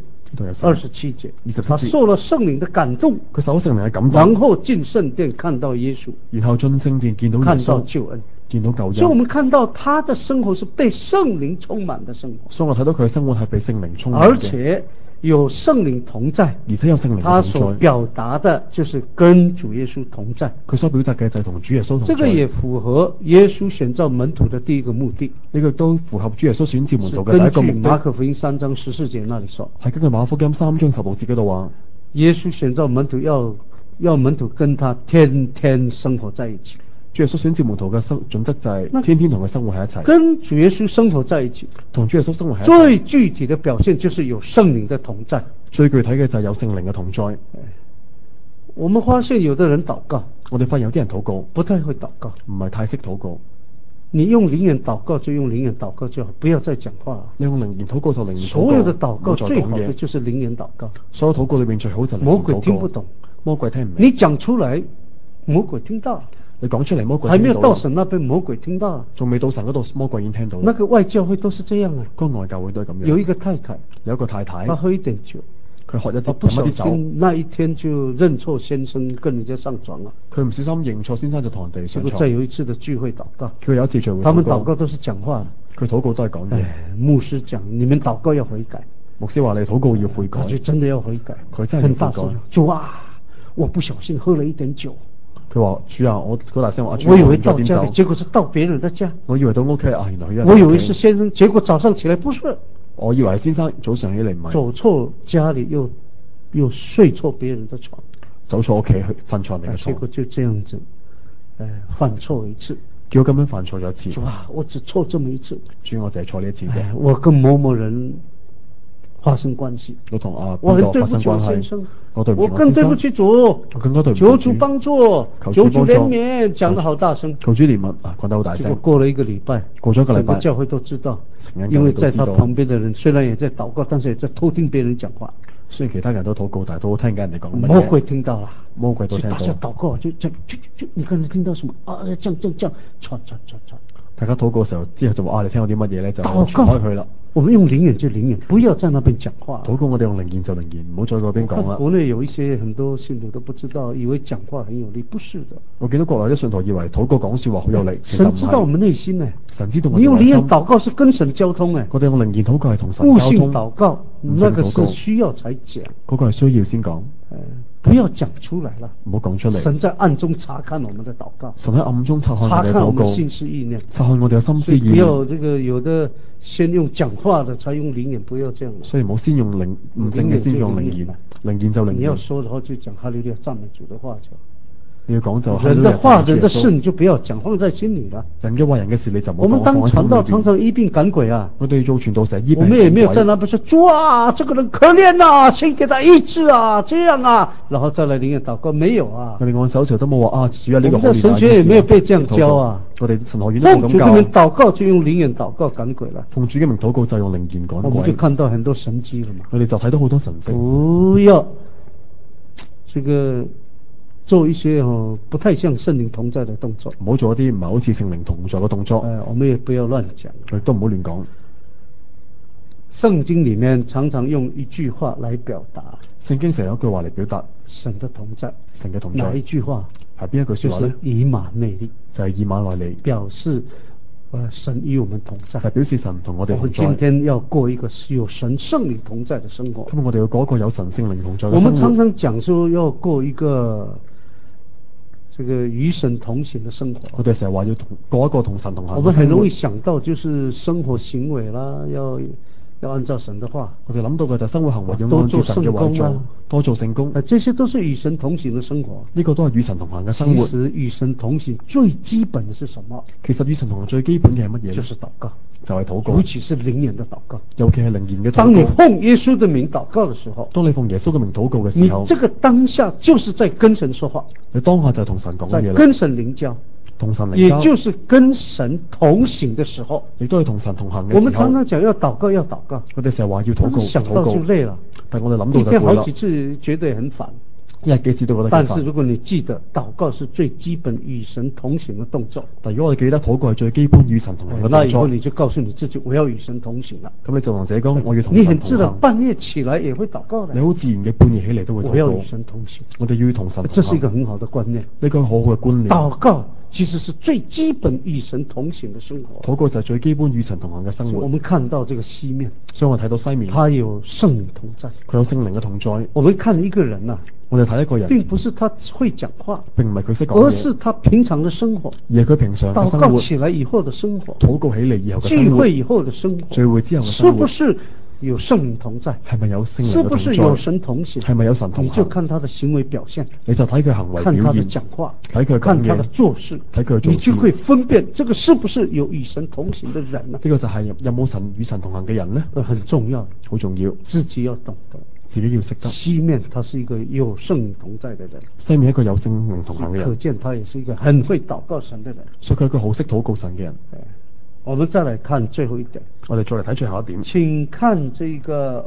[SPEAKER 2] 27節，
[SPEAKER 1] 他受了聖靈的感動，
[SPEAKER 2] 佢受咗聖靈嘅感動，
[SPEAKER 1] 然後進聖殿看到耶穌，
[SPEAKER 2] 然後進聖殿見到耶穌，
[SPEAKER 1] 看到救恩，
[SPEAKER 2] 見到救恩。
[SPEAKER 1] 所以我們看到他的生活是被聖靈充滿的生活。
[SPEAKER 2] 所以我睇到佢嘅生活係被聖靈充滿嘅，
[SPEAKER 1] 而且有聖靈同在，
[SPEAKER 2] 而且有聖靈同在。他
[SPEAKER 1] 所表達的就是跟主耶穌同在。
[SPEAKER 2] 佢所表達嘅就係同主耶穌同在。
[SPEAKER 1] 這個也符合耶穌選召門徒的第一個目的。
[SPEAKER 2] 呢個都符合主耶穌選召門徒嘅第一個目的。
[SPEAKER 1] 根據馬可福音3章14節那裡說，係
[SPEAKER 2] 根據馬可福音3章16節嗰度話，
[SPEAKER 1] 耶穌選召門徒要門徒跟他天天生活在一起。
[SPEAKER 2] 主耶穌選召門徒嘅準則就係天天同佢生活喺一齊，
[SPEAKER 1] 跟主耶穌生活在一起，
[SPEAKER 2] 同主耶穌生活喺一齊。
[SPEAKER 1] 最具體的表現就是有聖靈的同在。
[SPEAKER 2] 最具體嘅就係有聖靈嘅同在。
[SPEAKER 1] 我們發現有的人禱告，
[SPEAKER 2] 我哋發現有啲人禱告
[SPEAKER 1] 不太會禱告，
[SPEAKER 2] 唔係太識禱告。
[SPEAKER 1] 你用靈言禱告就用靈言禱告就好，不要再講話了。
[SPEAKER 2] 你用靈言禱告就靈言禱告。
[SPEAKER 1] 所有的禱告最好的就是靈言禱告。
[SPEAKER 2] 所有禱告裏面最好就靈言禱告。
[SPEAKER 1] 魔鬼聽不懂，
[SPEAKER 2] 魔鬼聽唔明。
[SPEAKER 1] 你講出來，魔鬼聽到。
[SPEAKER 2] 你講出嚟，魔鬼
[SPEAKER 1] 還沒有到神那邊，魔鬼聽到。
[SPEAKER 2] 仲未到神嗰度，魔鬼已經聽到。
[SPEAKER 1] 那個外教會都是這樣啊。
[SPEAKER 2] 個外教會都係咁樣。
[SPEAKER 1] 有一個太太，
[SPEAKER 2] 有一個太太，
[SPEAKER 1] 她喝一點酒，
[SPEAKER 2] 佢喝一啲
[SPEAKER 1] 不小
[SPEAKER 2] 飲一啲酒，
[SPEAKER 1] 那一天就認錯先生，跟人家上床了。
[SPEAKER 2] 佢唔小心認錯先生就同人哋上床。
[SPEAKER 1] 再有一次的聚會禱告，
[SPEAKER 2] 佢有一次聚會，
[SPEAKER 1] 他們禱告都是講話，
[SPEAKER 2] 佢禱告都係講嘢。
[SPEAKER 1] 牧師講，你們禱告要悔改。
[SPEAKER 2] 牧師話你禱告要悔改，
[SPEAKER 1] 他就真的要悔改，
[SPEAKER 2] 佢真係要悔改。
[SPEAKER 1] 主啊，我不小心喝了一點酒。
[SPEAKER 2] 佢話主啊，我嗰大聲話，
[SPEAKER 1] 我以為到家裏，結果是到別人的家。
[SPEAKER 2] 我以為到屋企啊，原來
[SPEAKER 1] 我以為是先生，結果早上起來不是。
[SPEAKER 2] 我以為係先生，早上起嚟唔係。
[SPEAKER 1] 走錯家裏又睡錯別人的床，
[SPEAKER 2] 走錯屋企去瞓錯人嘅床。
[SPEAKER 1] 結果就這樣子，犯錯一次。
[SPEAKER 2] 叫我咁樣犯錯咗一次。
[SPEAKER 1] 主啊，我只錯這麼一次。
[SPEAKER 2] 主，我淨係錯呢一次嘅。
[SPEAKER 1] 我跟某某人發生關係。
[SPEAKER 2] 我同
[SPEAKER 1] 我很
[SPEAKER 2] 邊個發
[SPEAKER 1] 對不起我
[SPEAKER 2] 生關係？
[SPEAKER 1] 先生，
[SPEAKER 2] 我對唔住
[SPEAKER 1] 我更對不起主，
[SPEAKER 2] 我更加對唔住
[SPEAKER 1] 求主幫助，求主憐憫，講得好大聲，
[SPEAKER 2] 求主憐憫啊，講得好大聲。
[SPEAKER 1] 結果過了一個禮拜，
[SPEAKER 2] 過咗一個禮拜，
[SPEAKER 1] 整個教會都知道，因為在他旁邊的人雖然也在禱告，但是也在偷聽別人講話。
[SPEAKER 2] 雖然其他人都禱告，但係都聽緊人哋講乜嘢。
[SPEAKER 1] 魔鬼聽到了，
[SPEAKER 2] 魔鬼都聽到。
[SPEAKER 1] 大家禱告就，你剛才聽到什麼啊？這樣，傳。
[SPEAKER 2] 大家禱告嘅時候，之後就話你聽到啲乜嘢咧？就
[SPEAKER 1] 禱
[SPEAKER 2] 傳開去啦。
[SPEAKER 1] 我們用靈言就靈言，不要在那邊講話。
[SPEAKER 2] 禱告我哋用靈言就靈言，唔好再嗰邊講啦。
[SPEAKER 1] 國內有一些很多信徒都不知道，以為講話很有力，不是的。
[SPEAKER 2] 我見到國內啲信徒以為禱告講說話好有力，
[SPEAKER 1] 神知道我們內心呢。
[SPEAKER 2] 神知道我哋內心。
[SPEAKER 1] 你用靈言禱告是跟神交通誒。
[SPEAKER 2] 我哋用靈言禱告係同神
[SPEAKER 1] 悟
[SPEAKER 2] 交通。
[SPEAKER 1] 性禱告，那個是需要才講。
[SPEAKER 2] 嗰個係需要先講。
[SPEAKER 1] 不要講出來了，
[SPEAKER 2] 唔好講出嚟。
[SPEAKER 1] 神在暗中查看我們的禱告，
[SPEAKER 2] 神喺暗中察看我哋嘅禱告，
[SPEAKER 1] 查看我們心思意念，
[SPEAKER 2] 察看我哋嘅心思意念。
[SPEAKER 1] 不要這個有的先用講話的，才用靈言，不要這樣。
[SPEAKER 2] 所以唔好先用靈唔正嘅先用靈言，靈言就靈言。
[SPEAKER 1] 你要說的話就講哈利路亞讚美主的話就。
[SPEAKER 2] 你要講就
[SPEAKER 1] 人的話人的事你就不要講，放在心裏了。
[SPEAKER 2] 人嘅話人嘅事你就唔好講。
[SPEAKER 1] 我們當傳道常常醫病趕鬼啊。
[SPEAKER 2] 我哋做傳道成日醫病趕鬼。
[SPEAKER 1] 我們也沒有在那邊說主啊，這個人可憐啊，請給他醫治啊，這樣啊，然後再來靈言禱告，沒有啊。
[SPEAKER 2] 我哋按手時候都冇話啊，主啊呢個可憐啊。
[SPEAKER 1] 我們在神學也沒有被這樣教啊。
[SPEAKER 2] 我哋神學院都冇咁教。
[SPEAKER 1] 奉主的名禱告就用靈言禱告趕鬼了。
[SPEAKER 2] 奉主嘅名禱告就用靈言趕鬼。
[SPEAKER 1] 我們就看到很多神蹟了嘛。
[SPEAKER 2] 我哋就睇到好多神蹟。
[SPEAKER 1] 不要這個做一些不太像聖靈同在的動作，
[SPEAKER 2] 唔好做一啲唔係好似聖靈同在嘅動作。
[SPEAKER 1] 我們也不要亂講，
[SPEAKER 2] 亦都唔好亂講。
[SPEAKER 1] 聖經裏面常常用一句話來表達，
[SPEAKER 2] 聖經成日有一句話嚟表達
[SPEAKER 1] 神的同在。
[SPEAKER 2] 神嘅同在。
[SPEAKER 1] 哪一句話？
[SPEAKER 2] 係邊一句說話咧？
[SPEAKER 1] 就是以馬內利，
[SPEAKER 2] 就係以馬內利，
[SPEAKER 1] 表示神與我們同在，
[SPEAKER 2] 就係表示神同我哋同在。
[SPEAKER 1] 我們今天要過一個有神聖靈同在的生活。
[SPEAKER 2] 今日我哋要過一個有神聖靈同在嘅生活。
[SPEAKER 1] 我們常常講說要過一個這個與神同行的生活。
[SPEAKER 2] 我哋成日話要過一個同神同行嘅生活。
[SPEAKER 1] 我們很容易想到就是生活行為啦，要按照神的話。我哋諗到嘅就生活行為要按照神嘅話做，多做聖工。這些都是與神同行的生活。呢個都係與神同行嘅生活。其實與神同行最基本的是什麼？其實與神同行最基本嘅係乜嘢？就是禱告，就係禱告。尤其是靈言的禱告，尤其係靈言嘅禱告。當你奉耶穌的名禱告嘅時候，當你奉耶穌嘅名禱告嘅時候，你這個當下就是在跟神說話。你當下就係同神講嘢啦，在跟神靈交。同神靈交，也就是跟神同行的時候，亦都係同神同行嘅時候。我們常常講要禱告，要禱告。我哋成日話要禱告，想到就累了。但我哋諗到就攰啦。一天好幾次覺得很煩，一日幾次都覺得煩。但是如果你記得禱告是最基本與神同行嘅動作，但如果我哋記得禱告係最基本與神同行嘅動作，那以後你就告訴你自己我要與神同行啦。咁你就同自己講我要同神同行。你很自然半夜起來也會禱告的。你好自然嘅半夜起嚟都會禱告。我要與神同行。我哋要同神同行。這是一個很好的觀念。呢個好好嘅觀念。禱告其實是最基本與神同行的生活。禱告就係最基本與神同行嘅生活。我們看到這個西面，所以我睇到西面，他有聖靈同在，佢有聖靈嘅同在。我們看一個人啊，我哋睇一個人，並不是他會講話，並唔係佢識講嘢，而是他平常的生活，而係佢平常嘅生活。禱告起來以後的生活，禱告起嚟以後嘅生活，聚會以後的生活，聚會之後嘅生活，是不是有聖靈同在？係咪有聖靈嘅同在？是不是有神同行？係咪有神同行？你就看他的行為表現，你就睇佢行為表現，看他的講話，睇佢看他的做事，睇佢做事，你就會分辨這個是不是有與神同行的人呢？呢個就係有冇神與神同行嘅人呢？很重要，好重要，自己要懂得，自己要識得。西面他是一個有聖靈同在的人，西面一個有聖靈同行嘅人，可見他也是一個很會禱告神的人，所以佢係一個好識禱告神嘅人。我們再來看最後一點，我哋再嚟睇最後一點，請看這個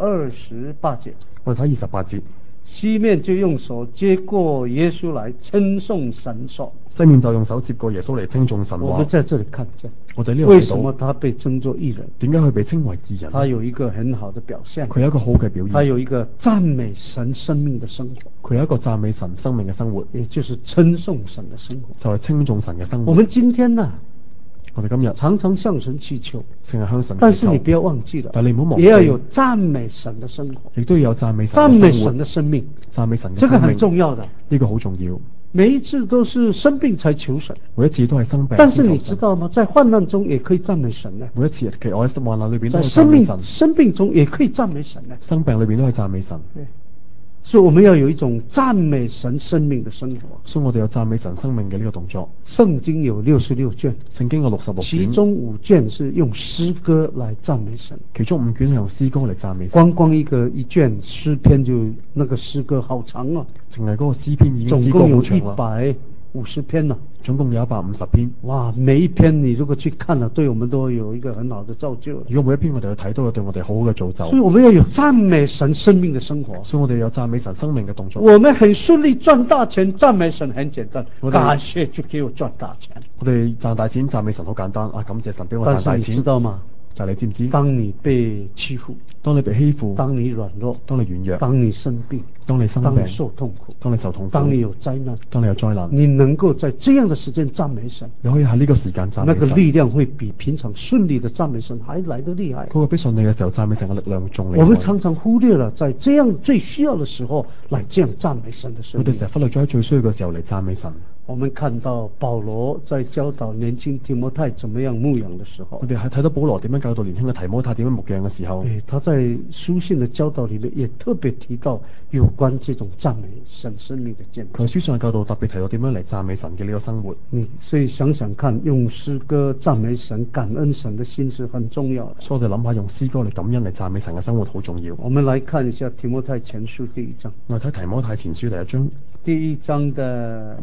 [SPEAKER 1] 28節，我哋睇28節，西面就用手接過耶穌來稱頌神說，西面就用手接過耶穌嚟稱頌神話。我們在這裡看見，我哋呢度為什麼他被稱作義人？點解佢被稱為義人？他有一個很好的表現，佢有一個好嘅表現，他有一個讚美神生命的生活，佢有一個讚美神生命嘅生活，也就是稱頌神嘅生活，就係稱頌神嘅生活。我們今天呢？我哋今日常常向神祈求，成日向神祈求，但是你不要忘記了，但你唔好忘記，也要有讚美神的生活，亦都要有讚美神嘅生命，讚美神嘅生命，這個很重要的，呢個好重要。每一次都是生病才求神，每一次都係生病。但是你知道嗎？在患難中也可以讚美神呢。每一次其實我喺患難裏邊都係讚美神，生病中也可以讚美神呢。生病裏邊都係讚美神。 所以我們要有一種讚美神生命的生活。
[SPEAKER 2] 所以我哋有讚美神生命嘅呢個動作。
[SPEAKER 1] 聖經有66卷，
[SPEAKER 2] 聖經有66卷，
[SPEAKER 1] 其中5卷是用詩歌來讚美神，
[SPEAKER 2] 其中5卷係用詩歌嚟讚美神。
[SPEAKER 1] 光一卷詩篇就那個詩歌好長啊，
[SPEAKER 2] 淨係嗰個詩篇已經詩歌好長啦。
[SPEAKER 1] 150篇了，
[SPEAKER 2] 總共有150篇。
[SPEAKER 1] 哇，每一篇你如果去看了，對我們都有一個很好的造就。
[SPEAKER 2] 如果每一篇我哋去睇到，對我哋好好嘅造就。
[SPEAKER 1] 所以我們要有讚美神生命的生活。
[SPEAKER 2] 所以我哋有讚美神生命嘅動作。
[SPEAKER 1] 我們很順利賺大錢，讚美神很簡單，感謝就給我賺大錢。
[SPEAKER 2] 我哋賺大錢讚美神好簡單啊，感謝神俾我賺大錢。
[SPEAKER 1] 但是你知道嗎？
[SPEAKER 2] 就係你知唔知？
[SPEAKER 1] 當你被欺負，
[SPEAKER 2] 當你被欺負，
[SPEAKER 1] 當你軟弱，
[SPEAKER 2] 當你軟弱，
[SPEAKER 1] 當你生病，
[SPEAKER 2] 當你生病，
[SPEAKER 1] 當你受痛苦，
[SPEAKER 2] 當你受痛苦，
[SPEAKER 1] 當你有災難，
[SPEAKER 2] 當你有災難，
[SPEAKER 1] 你能夠在這樣的時間讚美神，
[SPEAKER 2] 你可以喺呢個時間讚美神，
[SPEAKER 1] 那個力量會比平常順利的讚美神還來得厲害。
[SPEAKER 2] 嗰個比順利嘅時候讚美神嘅力量仲厲害。
[SPEAKER 1] 我們常常忽略了在這樣最需要的時候來這樣讚美神的生命。
[SPEAKER 2] 我哋成日忽略咗喺最需要嘅時候嚟讚美神。
[SPEAKER 1] 我們看到保羅在教導年輕提摩太怎麼樣牧養的時候，
[SPEAKER 2] 我哋係睇到保羅點樣教導年輕嘅提摩太點樣牧養嘅時候，
[SPEAKER 1] 他在書信的教導裏面也特別提到有關這種讚美神生命的見證。
[SPEAKER 2] 佢書上嘅教導特別提到點樣嚟讚美神嘅呢個生活。
[SPEAKER 1] 所以想想看，用詩歌讚美神、感恩神的心是很重要的。
[SPEAKER 2] 所以我哋諗下用詩歌嚟感恩嚟讚美神嘅生活好重要。
[SPEAKER 1] 我們來看一下提摩太前書第1章。
[SPEAKER 2] 我哋睇提摩太前書第1章。
[SPEAKER 1] 第1章的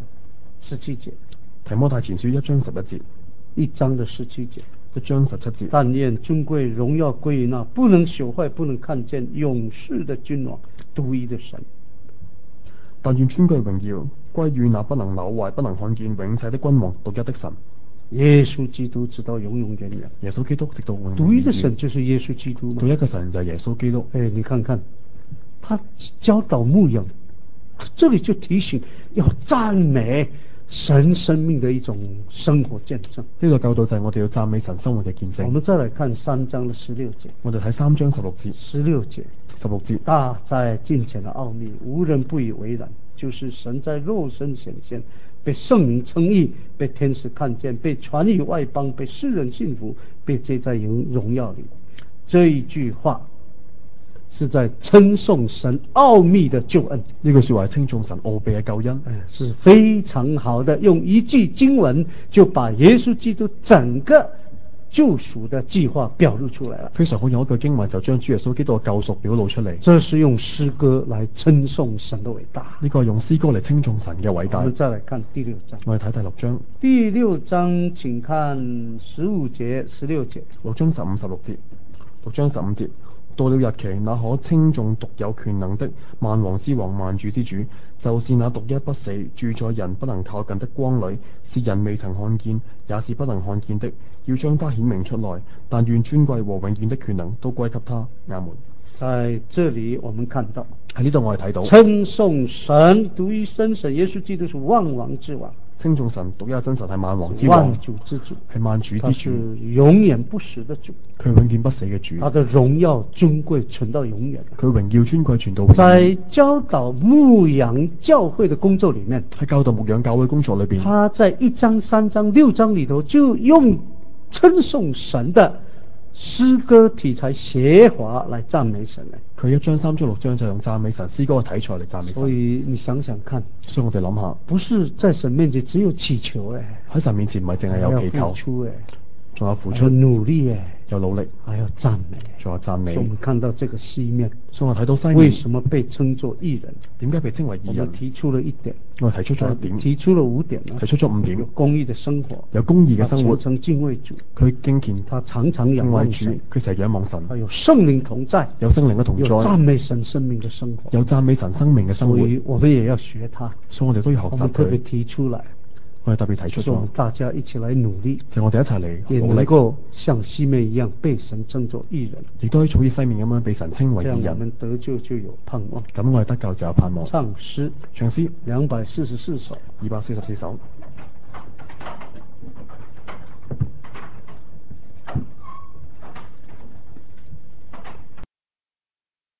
[SPEAKER 1] 17節。
[SPEAKER 2] 提摩太前書1章11節。
[SPEAKER 1] 1章的17節。
[SPEAKER 2] 1章17節。
[SPEAKER 1] 但願尊貴榮耀歸於那不能朽壞、不能看見、永世的君王、獨一的神。
[SPEAKER 2] 但願尊貴榮耀歸於那不能朽壞、不能看見、永世的君王、獨一的神。
[SPEAKER 1] 耶穌基督直到永永遠遠。
[SPEAKER 2] 耶穌基督直到永永遠遠。
[SPEAKER 1] 獨一的神就是耶穌基督嘛。
[SPEAKER 2] 獨一嘅神就係耶穌基督。
[SPEAKER 1] 你看看，他教導牧養，這裡就提醒要讚美神生命的一種生活見證。
[SPEAKER 2] 呢個教導就係我哋要讚美神生活嘅見證。
[SPEAKER 1] 我們再來看3章的16節。
[SPEAKER 2] 我哋睇3章16節。
[SPEAKER 1] 16節。
[SPEAKER 2] 16節。
[SPEAKER 1] 大在近前的奧秘，無人不以為然，就是神在肉身顯現，被聖靈稱義，被天使看見，被傳於外邦，被世人信服，被接在榮耀裡。這一句話是在稱頌神奧秘的救恩。
[SPEAKER 2] 呢句說話係稱頌神奧秘嘅救恩，
[SPEAKER 1] 是非常好的，用一句經文就把耶穌基督整個救贖的計劃表露出來了。
[SPEAKER 2] 非常好，用一句經文就將主耶穌基督嘅救贖表露出嚟。
[SPEAKER 1] 這是用詩歌來稱頌神的偉大。
[SPEAKER 2] 呢個係用詩歌嚟稱頌神嘅偉大。
[SPEAKER 1] 我們再來看第6章。
[SPEAKER 2] 我哋睇第6章。
[SPEAKER 1] 第6章，請看15節、16節。
[SPEAKER 2] 6章15、16節。6章15節。到了日期，那可稱頌獨有權能的萬王之王、萬主之主，就是那獨一不死、住在人不能靠近的光裡，是人未曾看見，也是不能看見的，要將他顯明出來。但願尊貴和永遠的權能都歸給他。阿門。
[SPEAKER 1] 在這裡我們看到，
[SPEAKER 2] 喺呢度我哋睇到
[SPEAKER 1] 稱頌神獨一真神耶穌基督是萬王之王，
[SPEAKER 2] 稱頌神獨一真神係萬王之王，
[SPEAKER 1] 萬主之主，
[SPEAKER 2] 係萬主之主，
[SPEAKER 1] 是永遠不死的主，
[SPEAKER 2] 佢永遠不死嘅主，
[SPEAKER 1] 他的榮耀尊貴存到永遠，
[SPEAKER 2] 佢榮耀尊貴存到永遠。
[SPEAKER 1] 在教導牧養教會的工作裡面，
[SPEAKER 2] 喺教導牧養教會工作裏邊，
[SPEAKER 1] 他在1章、3章、6章裡頭就用稱頌神的詩歌題材寫法來讚美神咧。
[SPEAKER 2] 佢1章、3章、6章就用讚美神詩歌嘅題材嚟讚美神。
[SPEAKER 1] 所以你想想看，
[SPEAKER 2] 所以我哋諗下，
[SPEAKER 1] 不是在神面前只有祈求
[SPEAKER 2] 喺神面前唔係淨係有祈求，仲有付出，
[SPEAKER 1] 努力
[SPEAKER 2] 有努力，
[SPEAKER 1] 還有讚美，
[SPEAKER 2] 仲有讚美。
[SPEAKER 1] 所以我們看到這個西面，
[SPEAKER 2] 所以我睇到西面
[SPEAKER 1] 為什麼被稱作義人？
[SPEAKER 2] 點解被稱為義人？
[SPEAKER 1] 我提出了1點，
[SPEAKER 2] 我提出咗1點，
[SPEAKER 1] 提出了5點，
[SPEAKER 2] 提出咗5點。
[SPEAKER 1] 有公義的生活，
[SPEAKER 2] 有公義嘅生活，
[SPEAKER 1] 虔誠敬畏主，
[SPEAKER 2] 佢敬虔，
[SPEAKER 1] 他常常仰望神，
[SPEAKER 2] 佢成日仰望神，
[SPEAKER 1] 有聖靈同在，
[SPEAKER 2] 有聖靈嘅同在，
[SPEAKER 1] 有讚美神生命嘅生活，
[SPEAKER 2] 有讚美神生命嘅生活。
[SPEAKER 1] 所以我們也要學他，
[SPEAKER 2] 所以我哋都要學習佢。
[SPEAKER 1] 我們特別提出來。
[SPEAKER 2] 我哋特別提出咗，
[SPEAKER 1] 大家一起來努力，
[SPEAKER 2] 就我哋一齊嚟努力，
[SPEAKER 1] 也能夠像西面一樣被神稱作義人，
[SPEAKER 2] 亦都可以好似西面咁樣被神稱為義人。
[SPEAKER 1] 這樣我們得救就有盼望。
[SPEAKER 2] 咁我哋得救就有盼望。
[SPEAKER 1] 唱詩
[SPEAKER 2] 244首。
[SPEAKER 1] 244首。